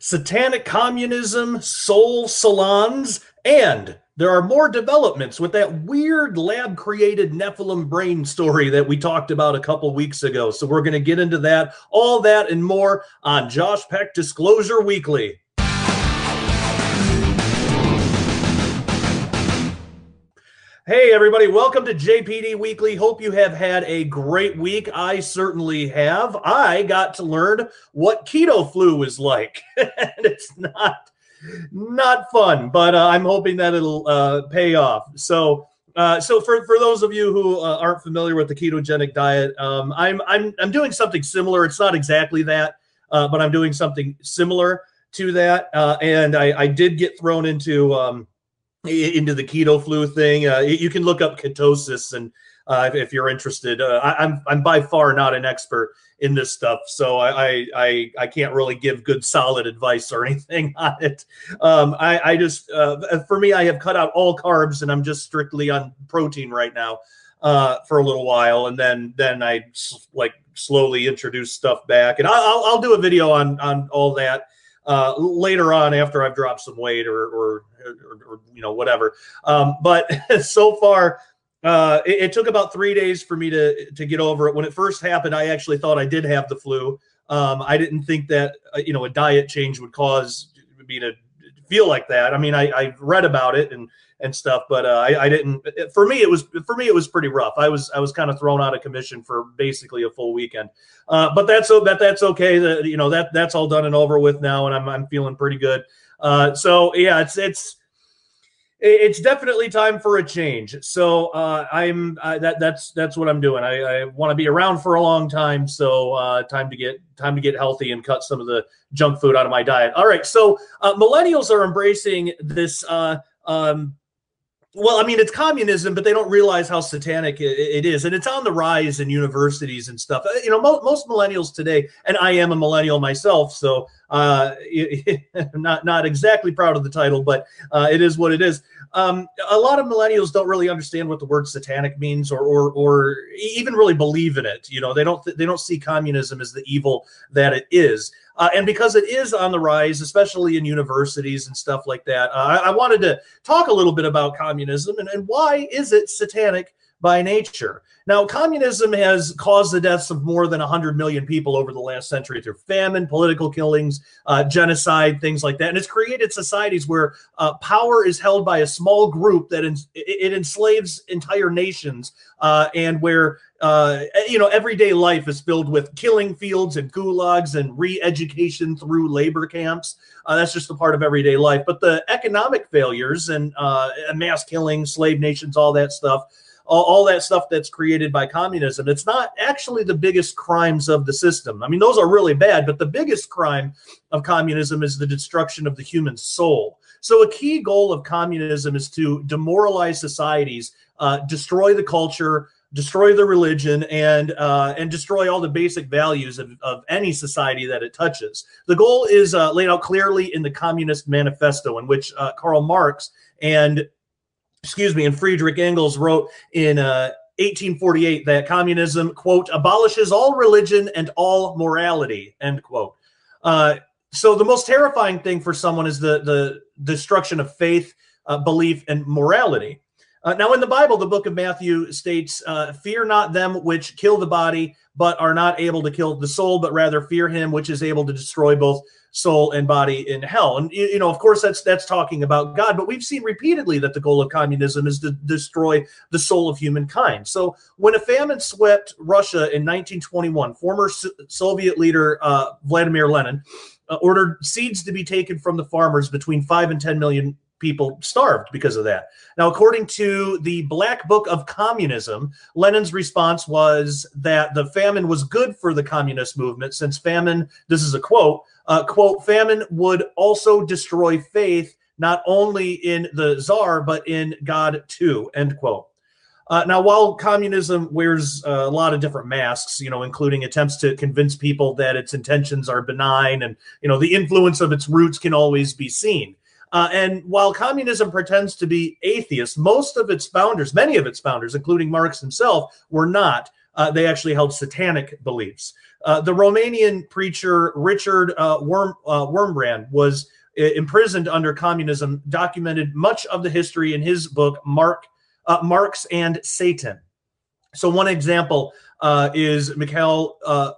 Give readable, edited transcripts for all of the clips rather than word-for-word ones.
satanic communism, soul salons, and there are more developments with that weird lab-created Nephilim brain story that we talked about a couple weeks ago. So we're going to get into that, all that and more on Josh Peck Disclosure Weekly. Hey, everybody. Welcome to JPD Weekly. Hope you have had a great week. I certainly have. I got to learn what keto flu is like. And it's not fun, but I'm hoping that it'll pay off. So for those of you who aren't familiar with the ketogenic diet, I'm doing something similar. It's not exactly that, but I'm doing something similar to that. And I did get thrown into the keto flu thing. You can look up ketosis, and if you're interested, I'm by far not an expert in this stuff, so I can't really give good solid advice or anything on it. I just for me, I have cut out all carbs, and I'm just strictly on protein right now for a little while, and then I like slowly introduce stuff back, and I'll do a video on all that later on after I've dropped some weight or whatever. But so far, it took about 3 days for me to get over it. When it first happened, I actually thought I did have the flu. I didn't think that a diet change would cause me to feel like that. I mean, I read about it and stuff, but I didn't. For me, it was pretty rough. I was kind of thrown out of commission for basically a full weekend. But that's okay. That's all done and over with now, and I'm feeling pretty good. So yeah, it's definitely time for a change. So that's what I'm doing. I want to be around for a long time. So time to get healthy and cut some of the junk food out of my diet. All right. So millennials are embracing this. Well, I mean, it's communism, but they don't realize how satanic it is. And it's on the rise in universities and stuff. Most millennials today, and I am a millennial myself, so I'm not exactly proud of the title, but it is what it is. A lot of millennials don't really understand what the word satanic means or even really believe in it. They don't see communism as the evil that it is. And because it is on the rise, especially in universities and stuff like that, I wanted to talk a little bit about communism and why is it satanic by nature. Now, communism has caused the deaths of more than 100 million people over the last century through famine, political killings, genocide, things like that. And it's created societies where power is held by a small group that it enslaves entire nations, and where everyday life is filled with killing fields and gulags and re-education through labor camps. That's just a part of everyday life. But the economic failures and mass killing, slave nations, all that stuff that's created by communism, it's not actually the biggest crimes of the system. I mean, those are really bad, but the biggest crime of communism is the destruction of the human soul. So a key goal of communism is to demoralize societies, destroy the culture, destroy the religion, and destroy all the basic values of any society that it touches. The goal is laid out clearly in the Communist Manifesto, in which Karl Marx and Friedrich Engels wrote in 1848 that communism, quote, abolishes all religion and all morality, end quote. So the most terrifying thing for someone is the destruction of faith, belief, and morality. Now, in the Bible, the book of Matthew states, fear not them which kill the body, but are not able to kill the soul, but rather fear him which is able to destroy both soul and body in hell. And, of course, that's talking about God, but we've seen repeatedly that the goal of communism is to destroy the soul of humankind. So when a famine swept Russia in 1921, former Soviet leader Vladimir Lenin ordered seeds to be taken from the farmers. Between 5 and 10 million people starved because of that. Now, according to the Black Book of Communism, Lenin's response was that the famine was good for the communist movement, since famine, this is a quote, famine would also destroy faith, not only in the Tsar, but in God too, end quote. Now, while communism wears a lot of different masks, including attempts to convince people that its intentions are benign, and, the influence of its roots can always be seen. And while communism pretends to be atheist, many of its founders, including Marx himself, were not. they actually held satanic beliefs. The Romanian preacher Richard Wurmbrand was imprisoned under communism, documented much of the history in his book, Marx and Satan. So one example is Mikhail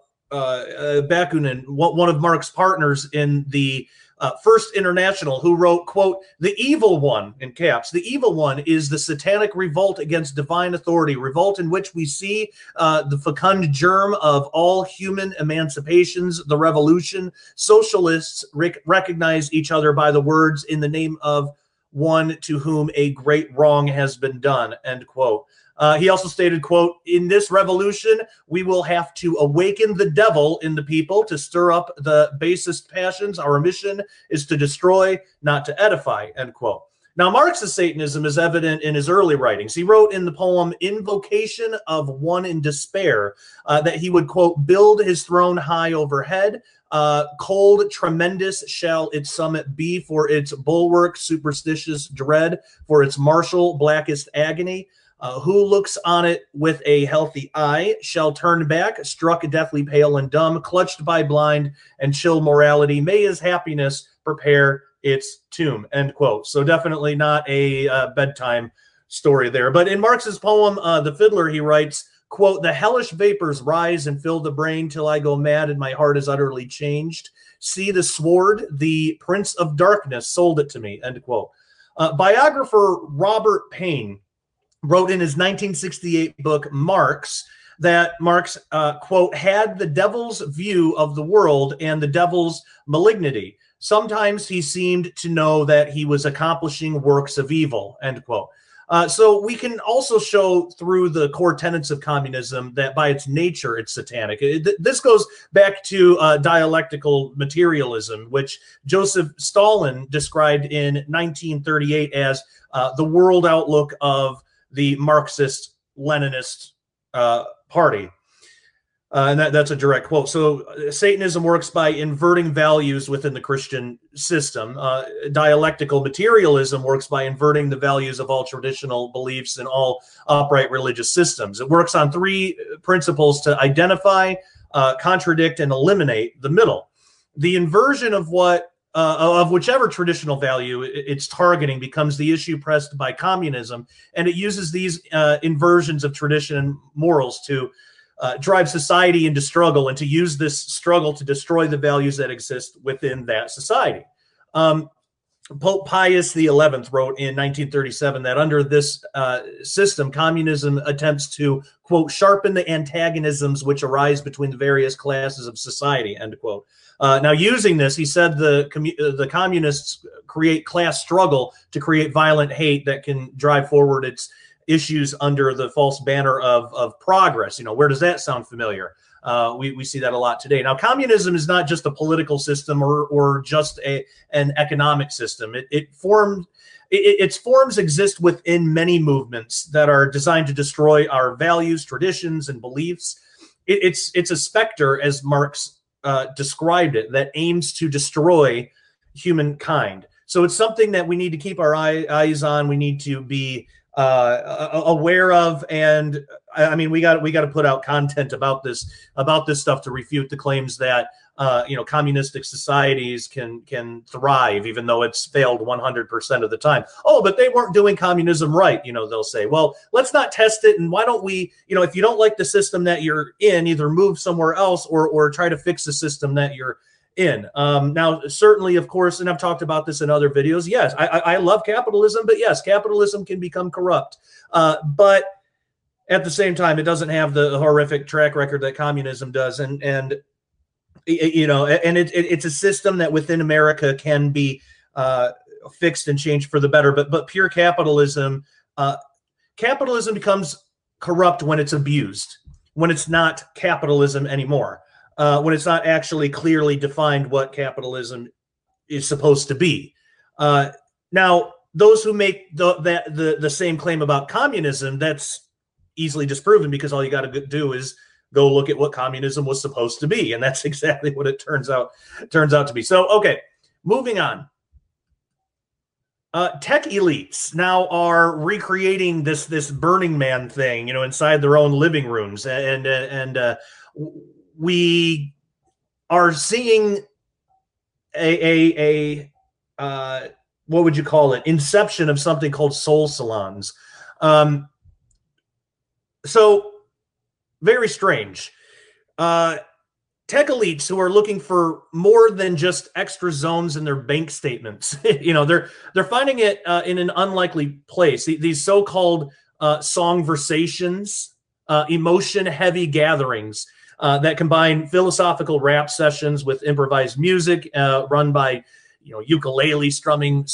Bakunin, one of Marx's partners in the First International, who wrote, quote, "The evil one," in caps, "the evil one is the satanic revolt against divine authority, revolt in which we see the fecund germ of all human emancipations, the revolution. Socialists recognize each other by the words, in the name of one to whom a great wrong has been done," end quote. He also stated, quote, "In this revolution, we will have to awaken the devil in the people to stir up the basest passions. Our mission is to destroy, not to edify," end quote. Now, Marx's Satanism is evident in his early writings. He wrote in the poem Invocation of One in Despair that he would, quote, "build his throne high overhead. Cold, tremendous shall its summit be, for its bulwark superstitious dread, for its martial blackest agony. Who looks on it with a healthy eye shall turn back, struck deathly pale and dumb, clutched by blind and chill morality. May his happiness prepare its tomb," end quote. So definitely not a bedtime story there. But in Marx's poem, The Fiddler, he writes, quote, "The hellish vapors rise and fill the brain till I go mad and my heart is utterly changed. See the sword, the prince of darkness sold it to me," end quote. Biographer Robert Payne wrote in his 1968 book, Marx, that Marx, quote, "had the devil's view of the world and the devil's malignity. Sometimes he seemed to know that he was accomplishing works of evil," end quote. So we can also show through the core tenets of communism that by its nature, it's satanic. This goes back to dialectical materialism, which Joseph Stalin described in 1938 as the world outlook of the Marxist-Leninist party. And that's a direct quote. So Satanism works by inverting values within the Christian system. Dialectical materialism works by inverting the values of all traditional beliefs and all upright religious systems. It works on three principles to identify, contradict, and eliminate the middle. The inversion of whichever traditional value it's targeting becomes the issue pressed by communism, and it uses these inversions of tradition and morals to drive society into struggle and to use this struggle to destroy the values that exist within that society. Pope Pius XI wrote in 1937 that under this system, communism attempts to, quote, "sharpen the antagonisms which arise between the various classes of society," end quote. Now, using this, he said the communists create class struggle to create violent hate that can drive forward its issues under the false banner of progress. You know, where does that sound familiar? We see that a lot today. Now, communism is not just a political system or just an economic system. Its forms exist within many movements that are designed to destroy our values, traditions, and beliefs. It's a specter, as Marx described it, that aims to destroy humankind. So it's something that we need to keep our eyes on. We need to be aware of, and I mean, we got to put out content about this stuff to refute the claims that communistic societies can thrive even though it's failed 100% of the time. Oh, but they weren't doing communism right. They'll say, well, let's not test it, and why don't we? If you don't like the system that you're in, either move somewhere else or try to fix the system that you're in. Now, certainly, of course, and I've talked about this in other videos. Yes, I love capitalism, but yes, capitalism can become corrupt. But at the same time, it doesn't have the horrific track record that communism does, and it's a system that within America can be fixed and changed for the better. But pure capitalism becomes corrupt when it's abused, when it's not capitalism anymore. When it's not actually clearly defined what capitalism is supposed to be. Now, those who make the same claim about communism, that's easily disproven, because all you got to do is go look at what communism was supposed to be, and that's exactly what it turns out to be. So, okay, moving on. Tech elites now are recreating this Burning Man thing, inside their own living rooms, and we are seeing a what would you call it? Inception of something called soul salons. So very strange. Tech elites who are looking for more than just extra zones in their bank statements. They're finding it in an unlikely place. These so-called songversations, emotion-heavy gatherings that combine philosophical rap sessions with improvised music run by ukulele strumming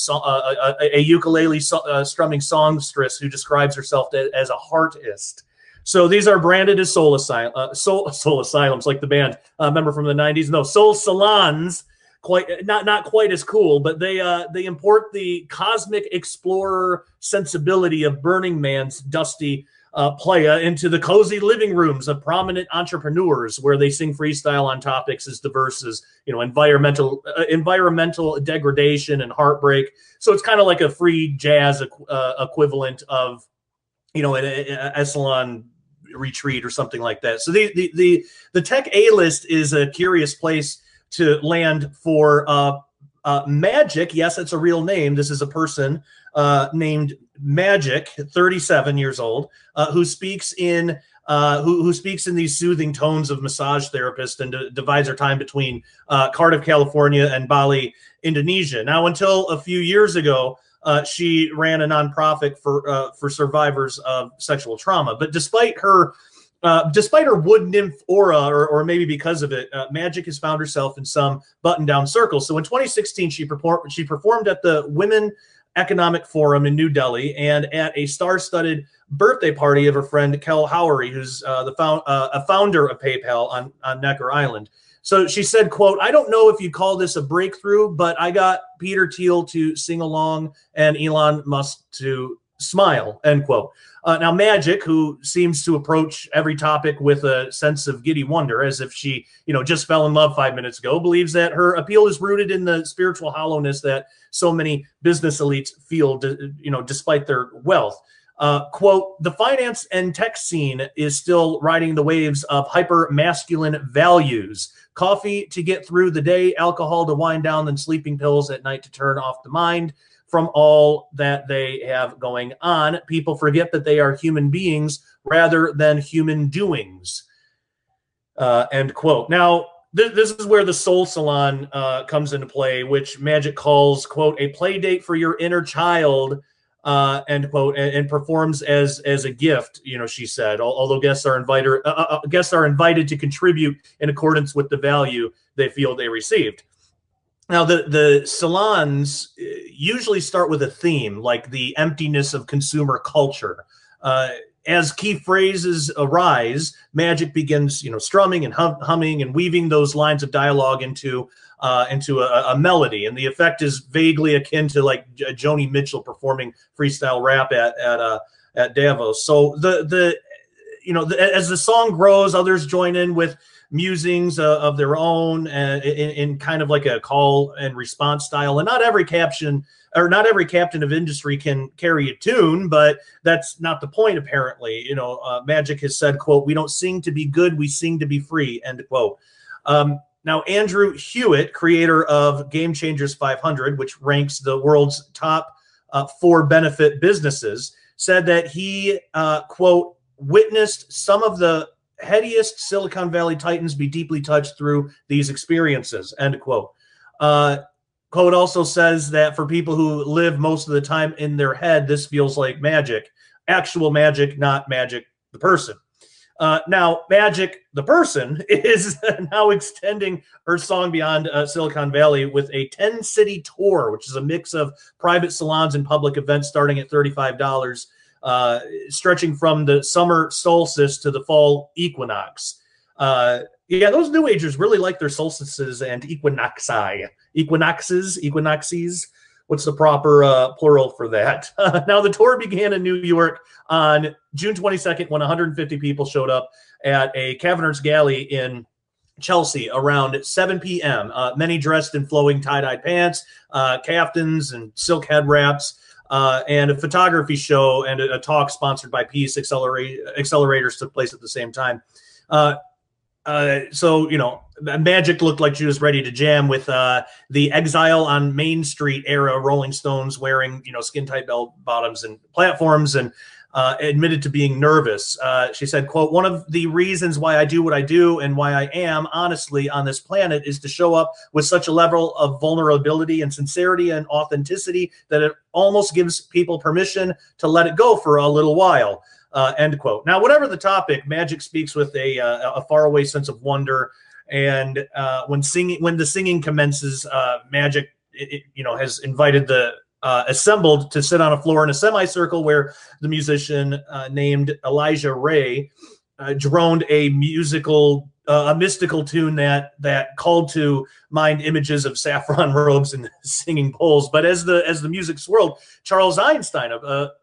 strumming songstress who describes herself as a heartist. So these are branded as soul asylums, like the band member from the 90s. No, soul salons, not quite as cool, but they import the cosmic explorer sensibility of Burning Man's dusty playa into the cozy living rooms of prominent entrepreneurs, where they sing freestyle on topics as diverse as environmental degradation and heartbreak. So it's kind of like a free jazz equivalent of a salon retreat or something like that. So the Tech A-list is a curious place to land for Magic. Yes, it's a real name. This is a person named Magic, 37 years old, who speaks in these soothing tones of massage therapist and divides her time between Cardiff, California, and Bali, Indonesia. Now, until a few years ago, she ran a nonprofit for survivors of sexual trauma. But despite her wood nymph aura, or maybe because of it, Magic has found herself in some button-down circles. So in 2016, she performed at the Women Economic Forum in New Delhi and at a star-studded birthday party of her friend Kel Howery, who's a founder of PayPal on Necker Island. So she said, quote, "I don't know if you call this a breakthrough, but I got Peter Thiel to sing along and Elon Musk to smile," end quote. Now, Magic, who seems to approach every topic with a sense of giddy wonder, as if she, just fell in love 5 minutes ago, believes that her appeal is rooted in the spiritual hollowness that so many business elites feel, despite their wealth. Quote, "The finance and tech scene is still riding the waves of hyper-masculine values. Coffee to get through the day, alcohol to wind down, then sleeping pills at night to turn off the mind from all that they have going on. People forget that they are human beings rather than human doings," end quote. Now, this is where the soul salon comes into play, which Magic calls, quote, "a play date for your inner child," end quote, and performs as a gift. She said, although guests are invited to contribute in accordance with the value they feel they received. Now, the salons usually start with a theme, like the emptiness of consumer culture. As key phrases arise, Magic begins, strumming and humming and weaving those lines of dialogue into a melody, and the effect is vaguely akin to like Joni Mitchell performing freestyle rap at Davos. So as the song grows, others join in with musings of their own in kind of like a call and response style. And not every captain of industry can carry a tune, but that's not the point, apparently. Magic has said, quote, "We don't sing to be good, we sing to be free," end quote. Now, Andrew Hewitt, creator of Game Changers 500, which ranks the world's top 4 benefit businesses, said that he, quote, "witnessed some of the headiest Silicon Valley titans be deeply touched through these experiences," end quote. Quote also says that for people who live most of the time in their head, this feels like magic. Actual magic, not Magic the person. Now, Magic the person is now extending her song beyond Silicon Valley with a 10-city tour, which is a mix of private salons and public events starting at $35, stretching from the summer solstice to the fall equinox. Yeah, those New Agers really like their solstices and equinoxes. What's the proper plural for that? Now, the tour began in New York on June 22nd when 150 people showed up at a Caverner's Galley in Chelsea around 7 p.m. Many dressed in flowing tie-dyed pants, caftans, and silk head wraps, and a photography show and a talk sponsored by Peace Accelerators took place at the same time. So, you know, Magic looked like she was ready to jam with the Exile on Main Street era Rolling Stones wearing, you know, skin-tight bell bottoms and platforms, and admitted to being nervous. She said, quote, "One of the reasons why I do what I do and why I am honestly on this planet is to show up with such a level of vulnerability and sincerity and authenticity that it almost gives people permission to let it go for a little while." End quote. Now, whatever the topic, Magic speaks with a faraway sense of wonder. And when the singing commences, Magic, you know, has invited the assembled to sit on a floor in a semicircle where the musician named Elijah Ray droned a mystical tune that called to mind images of saffron robes and singing bowls. But as the music swirled, Charles Eisenstein,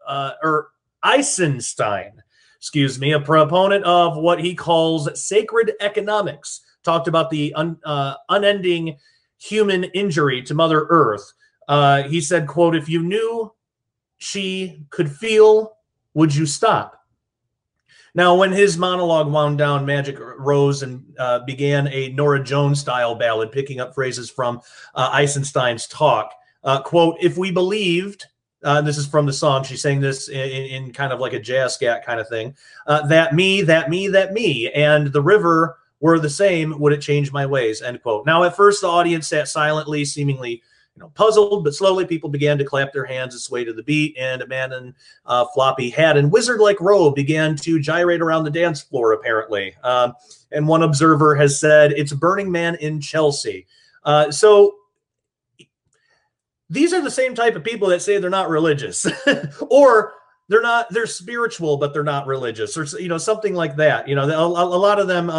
excuse me, a proponent of what he calls sacred economics, talked about the unending human injury to Mother Earth. He said, quote, "If you knew she could feel, would you stop?" Now, when his monologue wound down, Magic rose and began a Norah Jones-style ballad, picking up phrases from Eisenstein's talk. Quote, "If we believed," this is from the song, she sang this in kind of like a jazz scat kind of thing, that me, and the river were the same, would it change my ways?" End quote. Now, at first, the audience sat silently, seemingly puzzled, but slowly people began to clap their hands and sway to the beat, and a man in floppy hat and wizard-like robe began to gyrate around the dance floor, apparently. And one observer has said, "It's Burning Man in Chelsea." So these are the same type of people that say they're not religious, or they're spiritual, but they're not religious, or, you know, something like that. You know, a lot of them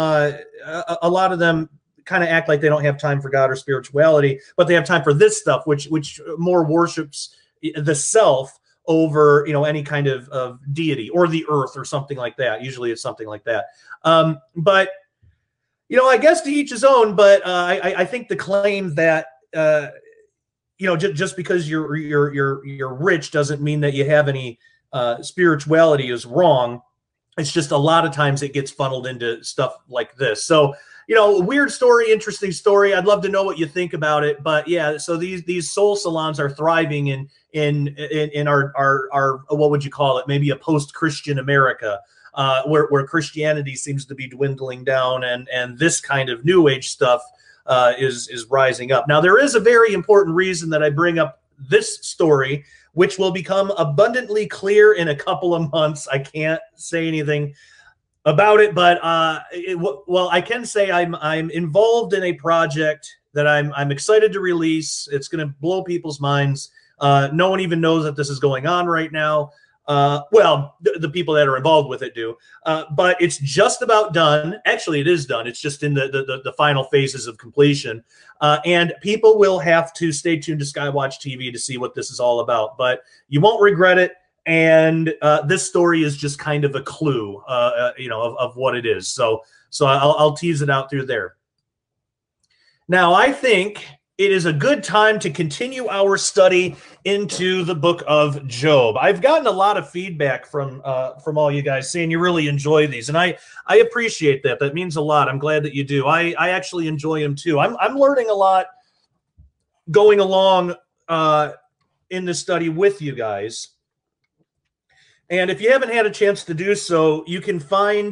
kind of act like they don't have time for God or spirituality, but they have time for this stuff, which more worships the self over, you know, any kind of deity or the earth or something like that. Usually it's something like that. But, you know, I guess to each his own, but I think the claim that, you know, just because you're rich doesn't mean that you have any spirituality is wrong. It's just a lot of times it gets funneled into stuff like this. So, you know, weird story, interesting story. I'd love to know what you think about it. But yeah, so these soul salons are thriving in our what would you call it? Maybe a post-Christian America, where Christianity seems to be dwindling down, and this kind of new age stuff is rising up. Now, there is a very important reason that I bring up this story, which will become abundantly clear in a couple of months. I can't say anything about it, but well, I can say I'm involved in a project that I'm excited to release. It's going to blow people's minds. No one even knows that this is going on right now. Well, the people that are involved with it do, but it's just about done. Actually, it is done. It's just in the final phases of completion, and people will have to stay tuned to Skywatch TV to see what this is all about. But you won't regret it. And this story is just kind of a clue, you know, of what it is. So I'll tease it out through there. Now, I think it is a good time to continue our study into the book of Job. I've gotten a lot of feedback from all you guys saying you really enjoy these, and I appreciate that. That means a lot. I'm glad that you do. I actually enjoy them too. I'm learning a lot going along in this study with you guys. And if you haven't had a chance to do so, you can find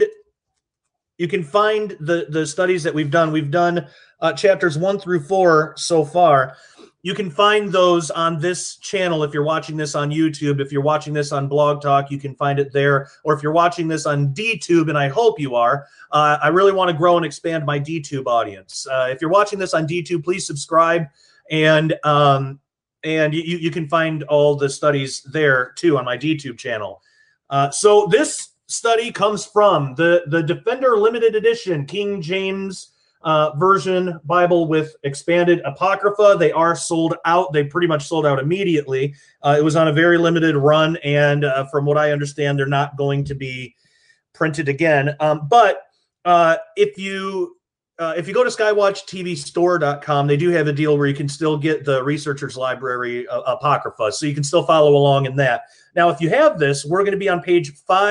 the studies that we've done. We've done chapters 1 through 4 so far. You can find those on this channel if you're watching this on YouTube. If you're watching this on Blog Talk, you can find it there. Or if you're watching this on DTube, and I hope you are, I really want to grow and expand my DTube audience. If you're watching this on DTube, please subscribe, and you can find all the studies there too on my DTube channel. So this study comes from the Defender Limited Edition King James Version Bible with expanded Apocrypha. They are sold out. They pretty much sold out immediately. It was on a very limited run, and from what I understand, they're not going to be printed again. But if you if you go to skywatchtvstore.com, they do have a deal where you can still get the Researcher's Library Apocrypha, so you can still follow along in that. Now, if you have this, we're going to be on page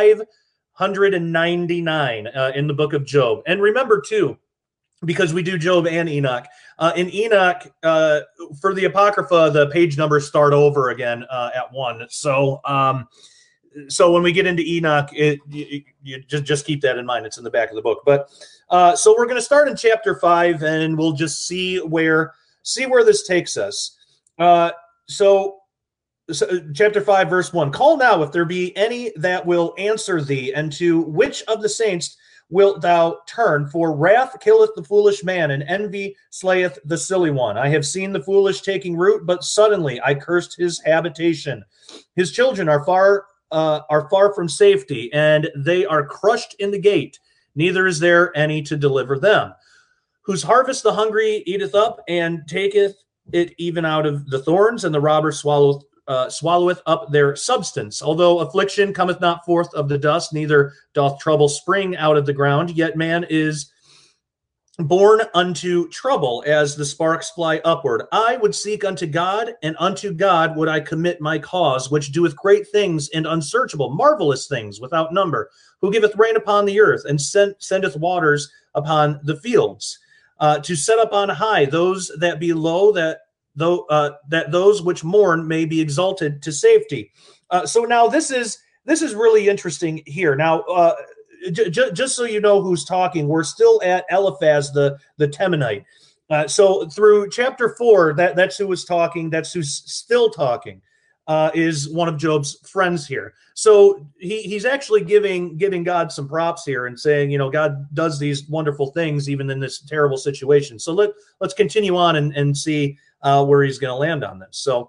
599 in the book of Job. And remember, too, because we do Job and Enoch. In Enoch, for the Apocrypha, the page numbers start over again at 1. So when we get into Enoch, you just keep that in mind. It's in the back of the book. But so we're going to start in chapter 5, and we'll just see where this takes us. So chapter 5, verse 1. Call now if there be any that will answer thee, and to which of the saints wilt thou turn? For wrath killeth the foolish man, and envy slayeth the silly one. I have seen the foolish taking root, but suddenly I cursed his habitation. His children are far from safety, and they are crushed in the gate. Neither is there any to deliver them. Whose harvest the hungry eateth up, and taketh it even out of the thorns, and the robber swalloweth up their substance. Although affliction cometh not forth of the dust, neither doth trouble spring out of the ground, yet man is born unto trouble as the sparks fly upward. I would seek unto God, and unto God would I commit my cause, which doeth great things and unsearchable, marvelous things without number, who giveth rain upon the earth, and sendeth waters upon the fields, to set up on high those that be low, that those which mourn may be exalted to safety. So now this is really interesting here. Now, just so you know who's talking, we're still at Eliphaz the Temanite. So through chapter 4, that's who was talking. That's who's still talking. Is one of Job's friends here. So he's actually giving God some props here and saying, you know, God does these wonderful things even in this terrible situation. So let's continue on and see where he's going to land on this. So,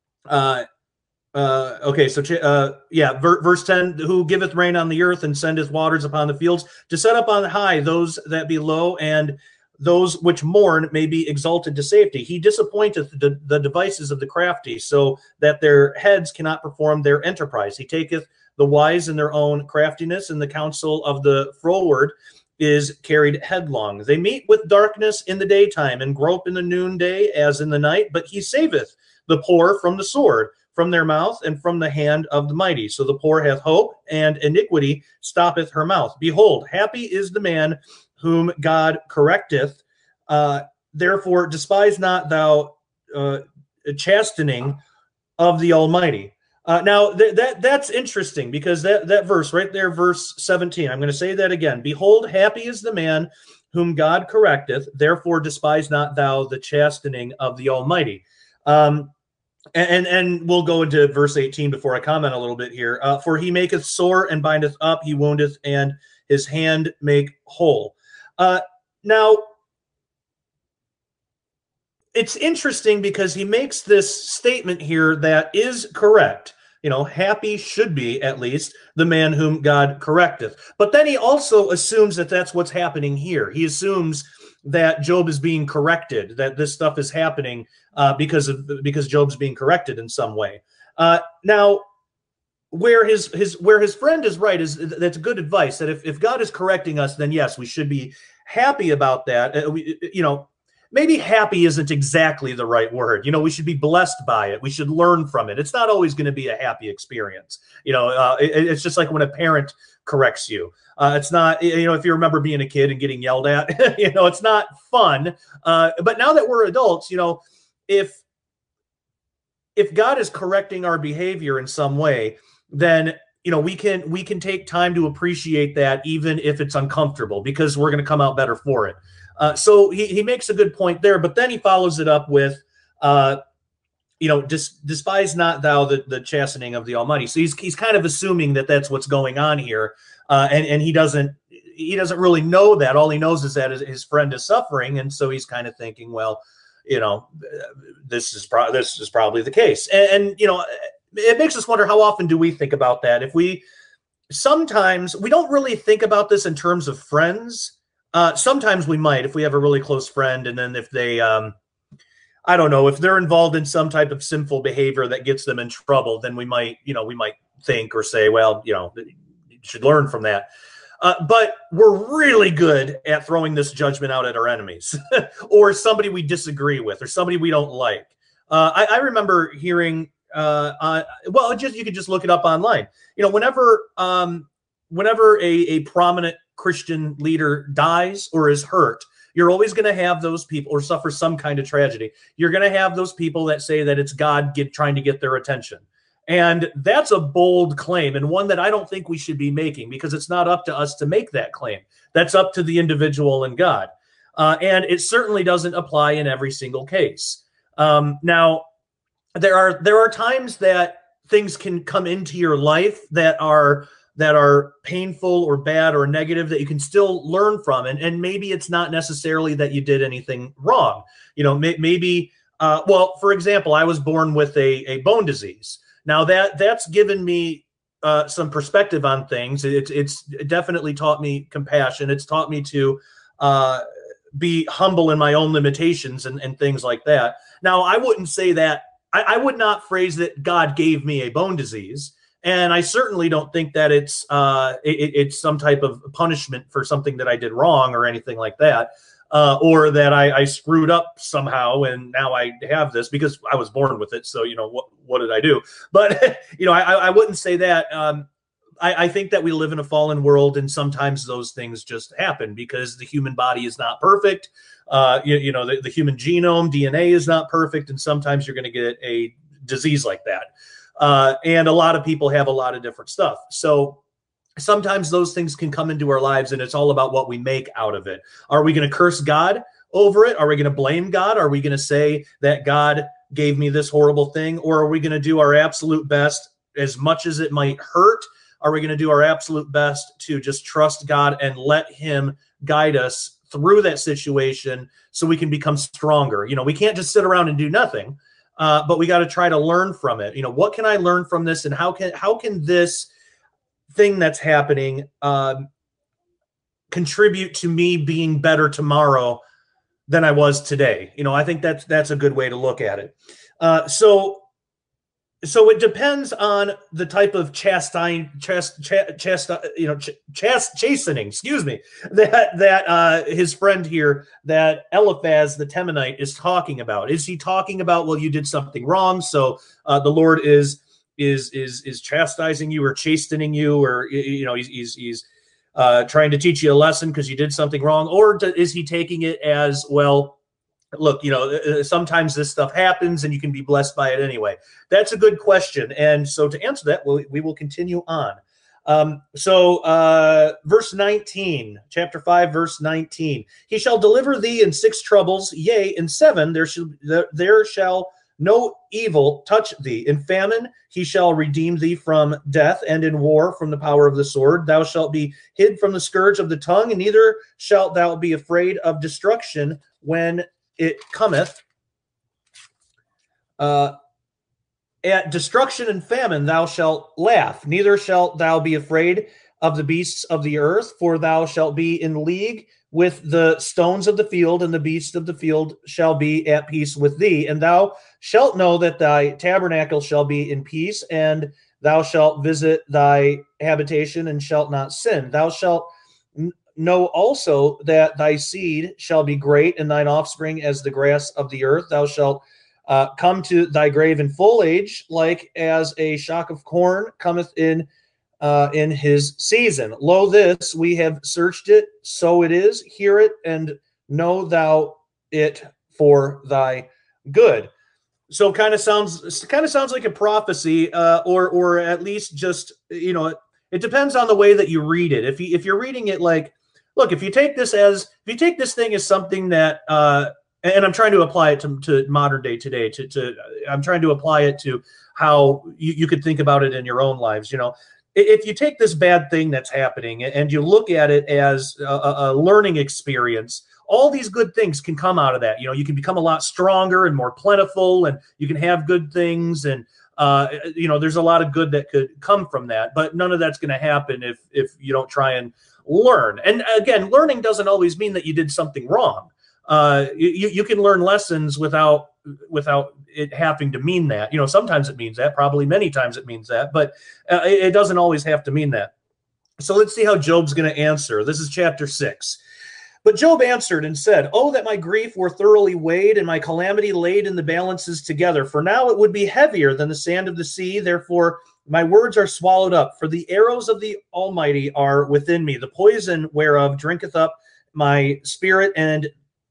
okay, so verse 10, who giveth rain on the earth and sendeth waters upon the fields, to set up on high those that be low, and those which mourn may be exalted to safety. He disappointeth the devices of the crafty, so that their heads cannot perform their enterprise. He taketh the wise in their own craftiness, and the counsel of the froward is carried headlong. They meet with darkness in the daytime, and grope in the noonday as in the night, but he saveth the poor from the sword, from their mouth, and from the hand of the mighty. So the poor hath hope, and iniquity stoppeth her mouth. Behold, happy is the man whom God correcteth. Therefore despise not thou chastening of the Almighty. Now that's interesting, because that verse right there, verse 17, I'm going to say that again. Behold, happy is the man whom God correcteth. Therefore despise not thou the chastening of the Almighty. And we'll go into verse 18 before I comment a little bit here. For he maketh sore and bindeth up, he woundeth, and his hand make whole. Now, it's interesting because he makes this statement here that is correct. You know, happy should be, at least, the man whom God correcteth. But then he also assumes that that's what's happening here. He assumes that Job is being corrected, that this stuff is happening because Job's being corrected in some way. Now, where his friend is right is that's good advice. That if God is correcting us, then yes, we should be happy about that. Maybe happy isn't exactly the right word. We should be blessed by it. We should learn from it. It's not always going to be a happy experience. It's just like when a parent corrects you. It's not, if you remember being a kid and getting yelled at, it's not fun. But now that we're adults, if God is correcting our behavior in some way, then we can take time to appreciate that, even if it's uncomfortable, because we're going to come out better for it. So he makes a good point there, but then he follows it up with, despise not thou the chastening of the Almighty. So he's kind of assuming that that's what's going on here, and he doesn't really know that. All he knows is that his friend is suffering, and so he's kind of thinking, well, this is probably the case, and it makes us wonder, how often do we think about that? Sometimes we don't really think about this in terms of friends. Sometimes we might, if we have a really close friend, and then if they, I don't know, if they're involved in some type of sinful behavior that gets them in trouble, then we might think or say, well, you should learn from that. But we're really good at throwing this judgment out at our enemies or somebody we disagree with or somebody we don't like. I remember hearing, you could just look it up online. Whenever a prominent Christian leader dies or is hurt, you're always going to have those people, or suffer some kind of tragedy. You're going to have those people that say that it's God trying to get their attention. And that's a bold claim, and one that I don't think we should be making, because it's not up to us to make that claim. That's up to the individual and God. And it certainly doesn't apply in every single case. Now, there are times that things can come into your life that are painful or bad or negative that you can still learn from. And maybe it's not necessarily that you did anything wrong. Maybe, for example, I was born with a bone disease. Now that's given me some perspective on things. It's definitely taught me compassion. It's taught me to be humble in my own limitations and things like that. Now, I wouldn't say that, I would not phrase that God gave me a bone disease. And I certainly don't think that it's some type of punishment for something that I did wrong or anything like that, or that I screwed up somehow and now I have this, because I was born with it. So, what did I do? But, I wouldn't say that. I think that we live in a fallen world, and sometimes those things just happen because the human body is not perfect. The human genome, DNA is not perfect, and sometimes you're going to get a disease like that. And a lot of people have a lot of different stuff. So sometimes those things can come into our lives, and it's all about what we make out of it. Are we going to curse God over it? Are we going to blame God? Are we going to say that God gave me this horrible thing? Or are we going to do our absolute best, as much as it might hurt? Are we going to do our absolute best to just trust God and let him guide us through that situation so we can become stronger? We can't just sit around and do nothing. But we got to try to learn from it. What can I learn from this, and how can this thing that's happening contribute to me being better tomorrow than I was today? I think that's a good way to look at it. So it depends on the type of chastening, excuse me, that his friend here, that Eliphaz the Temanite, is talking about. Is he talking about, well, you did something wrong, so the Lord is chastising you or chastening you, or he's trying to teach you a lesson because you did something wrong, or is he taking it as, well, look, sometimes this stuff happens and you can be blessed by it anyway? That's a good question. And so to answer that, we will continue on. Verse 19, chapter 5, verse 19, he shall deliver thee in 6 troubles, yea, in 7 there shall no evil touch thee. In famine he shall redeem thee from death, and in war from the power of the sword. Thou shalt be hid from the scourge of the tongue, and neither shalt thou be afraid of destruction when it cometh. At destruction and famine thou shalt laugh, neither shalt thou be afraid of the beasts of the earth, for thou shalt be in league with the stones of the field, and the beasts of the field shall be at peace with thee. And thou shalt know that thy tabernacle shall be in peace, and thou shalt visit thy habitation and shalt not sin. Thou shalt know also that thy seed shall be great, and thine offspring as the grass of the earth. Thou shalt come to thy grave in full age, like as a shock of corn cometh in his season. Lo, this we have searched it, so it is. Hear it, and know thou it for thy good. So kind of sounds like a prophecy, or at least just, it depends on the way that you read it. If you're reading it like, look, if you take this thing as something that, and I'm trying to apply it to modern day today, I'm trying to apply it to how you could think about it in your own lives. If you take this bad thing that's happening and you look at it as a learning experience, all these good things can come out of that. You can become a lot stronger and more plentiful, and you can have good things, and there's a lot of good that could come from that. But none of that's going to happen if you don't try and learn. And again, learning doesn't always mean that you did something wrong. You can learn lessons without it having to mean that. Sometimes it means that, probably many times it means that, but it doesn't always have to mean that. So let's see how Job's going to answer. This is chapter 6. But Job answered and said, "Oh, that my grief were thoroughly weighed and my calamity laid in the balances together. For now it would be heavier than the sand of the sea. Therefore my words are swallowed up. For the arrows of the Almighty are within me. The poison whereof drinketh up my spirit, and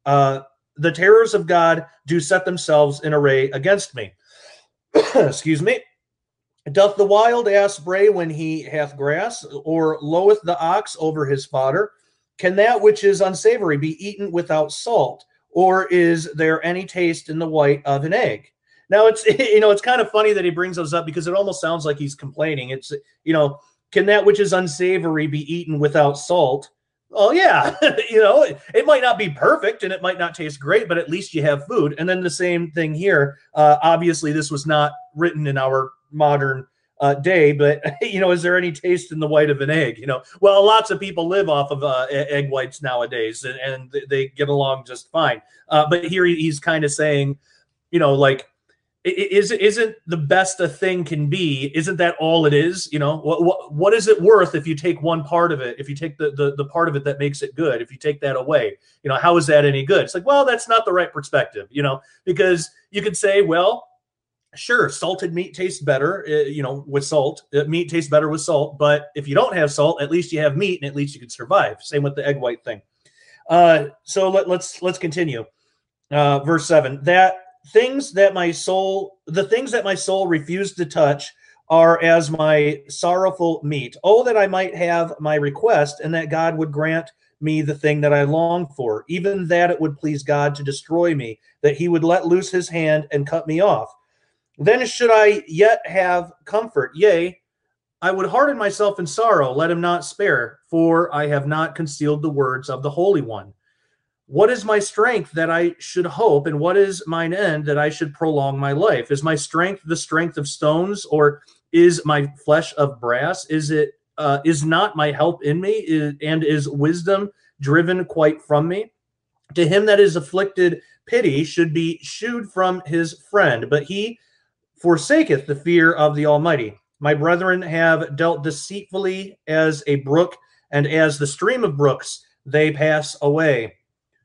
the terrors of God do set themselves in array against me." Excuse me. "Doth the wild ass bray when he hath grass, or loweth the ox over his fodder? Can that which is unsavory be eaten without salt? Or is there any taste in the white of an egg?" Now it's it's kind of funny that he brings those up because it almost sounds like he's complaining. It's can that which is unsavory be eaten without salt? Oh yeah, it might not be perfect and it might not taste great, but at least you have food. And then the same thing here. Obviously, this was not written in our modern day, but is there any taste in the white of an egg? Well, lots of people live off of egg whites nowadays, and they get along just fine. But here he's kind of saying, like, isn't the best a thing can be? Isn't that all it is? What is it worth if you take one part of it? If you take the part of it that makes it good, if you take that away, how is that any good? It's like, well, that's not the right perspective, because you could say, well, sure, salted meat tastes better, with salt. Meat tastes better with salt, but if you don't have salt, at least you have meat, and at least you can survive. Same with the egg white thing. So let's continue. Verse 7: the things that my soul refused to touch are as my sorrowful meat. Oh, that I might have my request, and that God would grant me the thing that I long for, even that it would please God to destroy me, that he would let loose his hand and cut me off. Then should I yet have comfort, yea, I would harden myself in sorrow, let him not spare, for I have not concealed the words of the Holy One. What is my strength that I should hope, and what is mine end that I should prolong my life? Is my strength the strength of stones, or is my flesh of brass? Is not my help in me, and is wisdom driven quite from me? To him that is afflicted, pity should be shewed from his friend, but he forsaketh the fear of the Almighty. My brethren have dealt deceitfully as a brook, and as the stream of brooks, they pass away.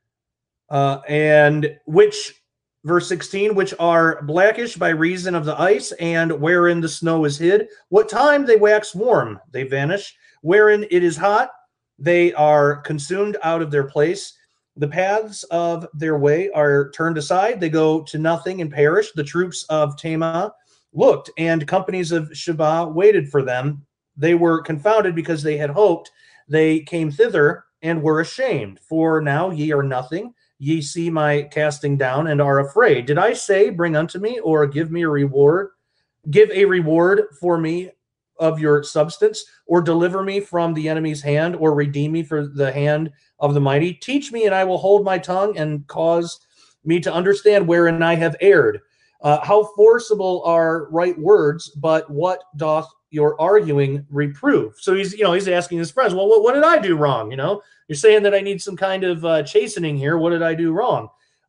And which, verse 16, which are blackish by reason of the ice, and wherein the snow is hid. What time they wax warm, they vanish. Wherein it is hot, they are consumed out of their place. The paths of their way are turned aside. They go to nothing and perish. The troops of Tema looked, and companies of Sheba waited for them. They were confounded because they had hoped. They came thither and were ashamed. For now ye are nothing. Ye see my casting down and are afraid. Did I say, bring unto me, or give me a reward? Give a reward for me of your substance, or deliver me from the enemy's hand, or redeem me for the hand of the mighty. Teach me, and I will hold my tongue, and cause me to understand wherein I have erred. How forcible are right words, but what doth your arguing reprove? So he's asking his friends, well, what did I do wrong? You're saying that I need some kind of chastening here. What did I do wrong?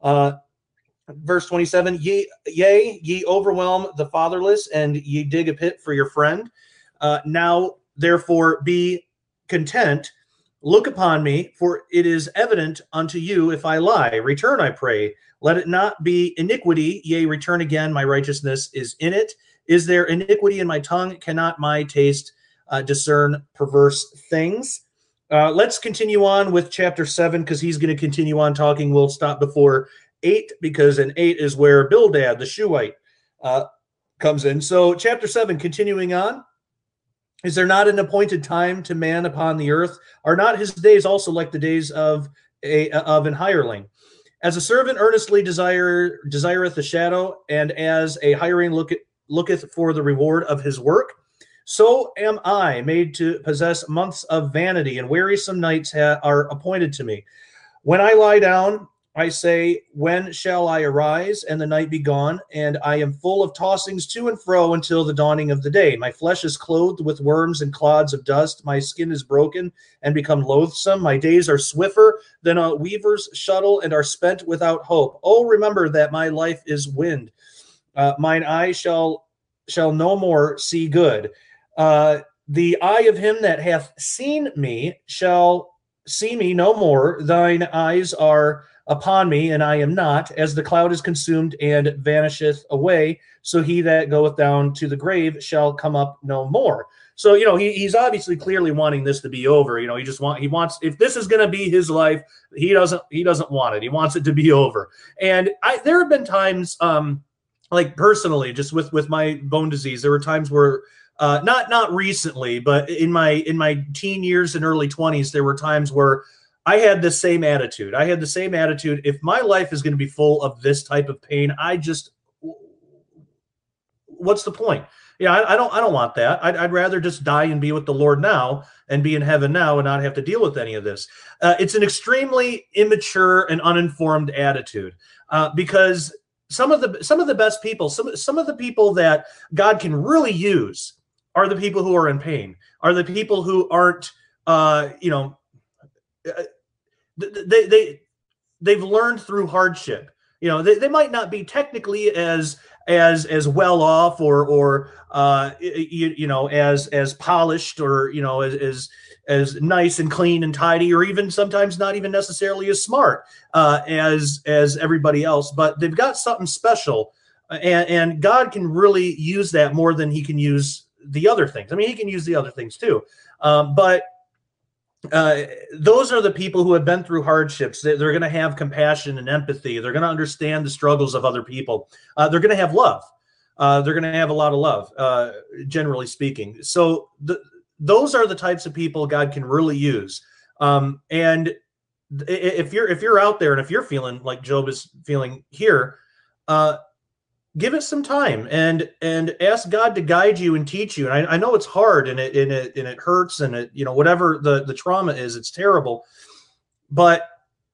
Verse 27, ye overwhelm the fatherless, and ye dig a pit for your friend. Now, therefore, be content. Look upon me, for it is evident unto you if I lie. Return, I pray. Let it not be iniquity. Yea, return again. My righteousness is in it. Is there iniquity in my tongue? Cannot my taste discern perverse things? Let's continue on with chapter 7, because he's going to continue on talking. We'll stop before 8, because in 8 is where Bildad, the Shuhite, comes in. So chapter 7, continuing on. Is there not an appointed time to man upon the earth? Are not his days also like the days of an hireling? As a servant earnestly desireth the shadow, and as a hireling looketh for the reward of his work, so am I made to possess months of vanity, and wearisome nights are appointed to me. When I lie down, I say, when shall I arise and the night be gone? And I am full of tossings to and fro until the dawning of the day. My flesh is clothed with worms and clods of dust. My skin is broken and become loathsome. My days are swifter than a weaver's shuttle and are spent without hope. Oh, remember that my life is wind. Mine eye shall no more see good. The eye of him that hath seen me shall see me no more. Thine eyes are upon me, and I am not, as the cloud is consumed and vanisheth away. So he that goeth down to the grave shall come up no more. So, he's obviously clearly wanting this to be over. He wants, if this is going to be his life, he doesn't want it. He wants it to be over. And there have been times, like personally, just with my bone disease, there were times where, not recently, but in my teen years and early 20s, there were times where I had the same attitude. If my life is going to be full of this type of pain, what's the point? I don't want that. I'd rather just die and be with the Lord now and be in heaven now and not have to deal with any of this. It's an extremely immature and uninformed attitude, because some of the best people, some of the people that God can really use are the people who are in pain, are the people who aren't, they've learned through hardship. They might not be technically as well off or as polished or as nice and clean and tidy, or even sometimes not even necessarily as smart as everybody else, but they've got something special, and God can really use that more than he can use the other things. I mean, he can use the other things too, but those are the people who have been through hardships. They're going to have compassion and empathy. They're going to understand the struggles of other people. They're going to have love. They're going to have a lot of love, generally speaking. So those are the types of people God can really use. And if you're out there and if you're feeling like Job is feeling here, give it some time and ask God to guide you and teach you. And I know it's hard and it hurts, and whatever the trauma is, it's terrible. But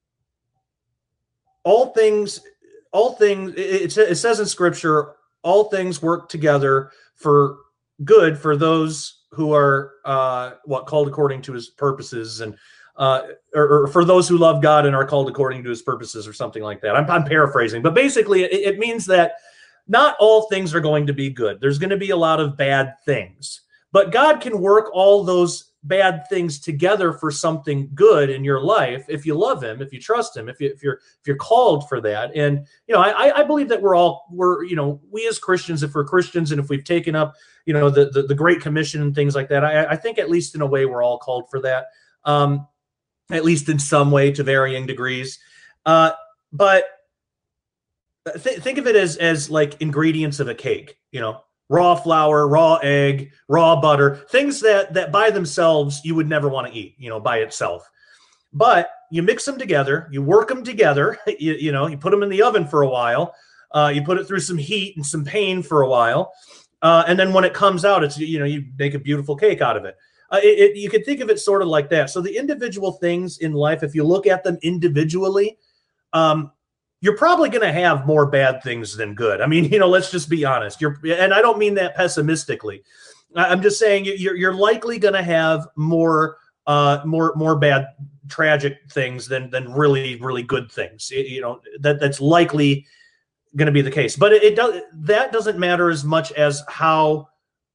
all things, it says in Scripture, all things work together for good for those who are called according to his purposes, and or for those who love God and are called according to his purposes, or something like that. I'm paraphrasing, but basically it means that not all things are going to be good. There's going to be a lot of bad things, but God can work all those bad things together for something good in your life if you love him, if you trust him, if you're called for that. And I believe that we as Christians, if we're Christians and if we've taken up the Great Commission and things like that, I think at least in a way we're all called for that, at least in some way, to varying degrees. But think of it as like ingredients of a cake, raw flour, raw egg, raw butter, things that by themselves you would never want to eat, by itself. But you mix them together, you work them together, you put them in the oven for a while, you put it through some heat and some pain for a while, and then when it comes out, it's you make a beautiful cake out of it. You can think of it sort of like that. So the individual things in life, if you look at them individually, you're probably going to have more bad things than good. I mean, let's just be honest. And I don't mean that pessimistically. I'm just saying you're likely going to have more bad, tragic things than really, really good things. That's likely going to be the case. But that doesn't matter as much as how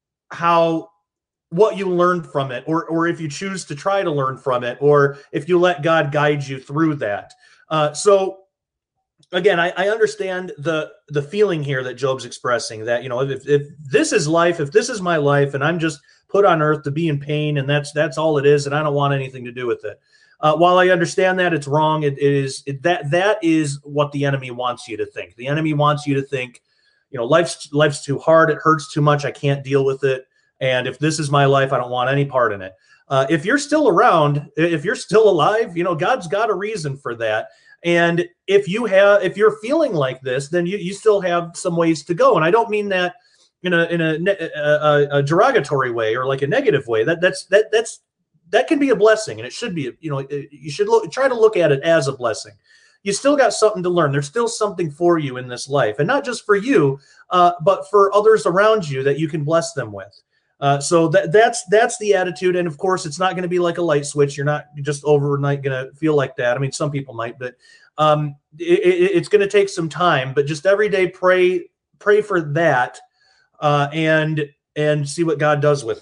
what you learn from it, or if you choose to try to learn from it, or if you let God guide you through that. So again, I understand the feeling here that Job's expressing, that if this is life, if this is my life, and I'm just put on earth to be in pain, and that's all it is, and I don't want anything to do with it. While I understand that it's wrong, that is what the enemy wants you to think. The enemy wants you to think, life's too hard, it hurts too much, I can't deal with it, and if this is my life, I don't want any part in it. If you're still around, if you're still alive, God's got a reason for that. And if you're feeling like this, then you still have some ways to go. And I don't mean that in a derogatory way or like a negative way. That can be a blessing, and it should be. You should try to look at it as a blessing. You still got something to learn. There's still something for you in this life, and not just for you, but for others around you that you can bless them with. So that's the attitude. And of course, it's not going to be like a light switch. You're not just overnight going to feel like that. I mean, some people might, but it's going to take some time. But just every day, pray for that, and see what God does with it.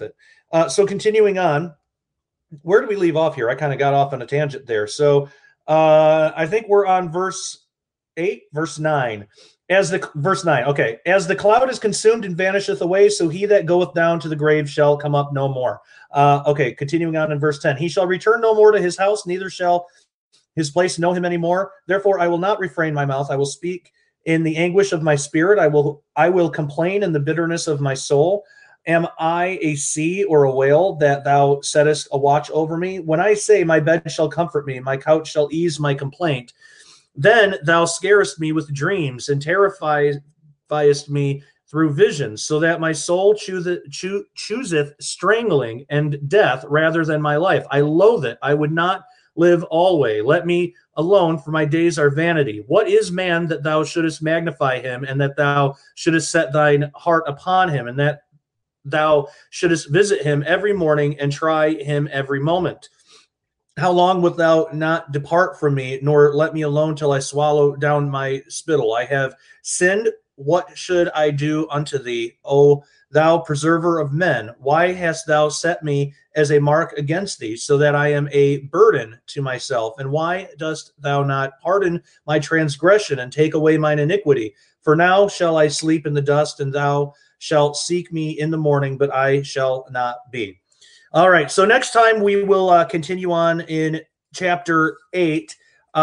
So continuing on, where do we leave off here? I kind of got off on a tangent there. So I think we're on verse 8, verse 9. Verse 9, okay. As the cloud is consumed and vanisheth away, so he that goeth down to the grave shall come up no more. Okay, continuing on in verse 10. He shall return no more to his house, neither shall his place know him anymore. Therefore I will not refrain my mouth. I will speak in the anguish of my spirit. I will complain in the bitterness of my soul. Am I a sea or a whale that thou settest a watch over me? When I say my bed shall comfort me, my couch shall ease my complaint, then thou scarest me with dreams and terrifiest me through visions, so that my soul chooseth strangling and death rather than my life. I loathe it. I would not live alway. Let me alone, for my days are vanity. What is man that thou shouldest magnify him, and that thou shouldest set thine heart upon him, and that thou shouldest visit him every morning and try him every moment? How long wilt thou not depart from me, nor let me alone till I swallow down my spittle? I have sinned. What should I do unto thee, O thou preserver of men? Why hast thou set me as a mark against thee, so that I am a burden to myself? And why dost thou not pardon my transgression and take away mine iniquity? For now shall I sleep in the dust, and thou shalt seek me in the morning, but I shall not be. All right, so next time we will continue on in chapter 8.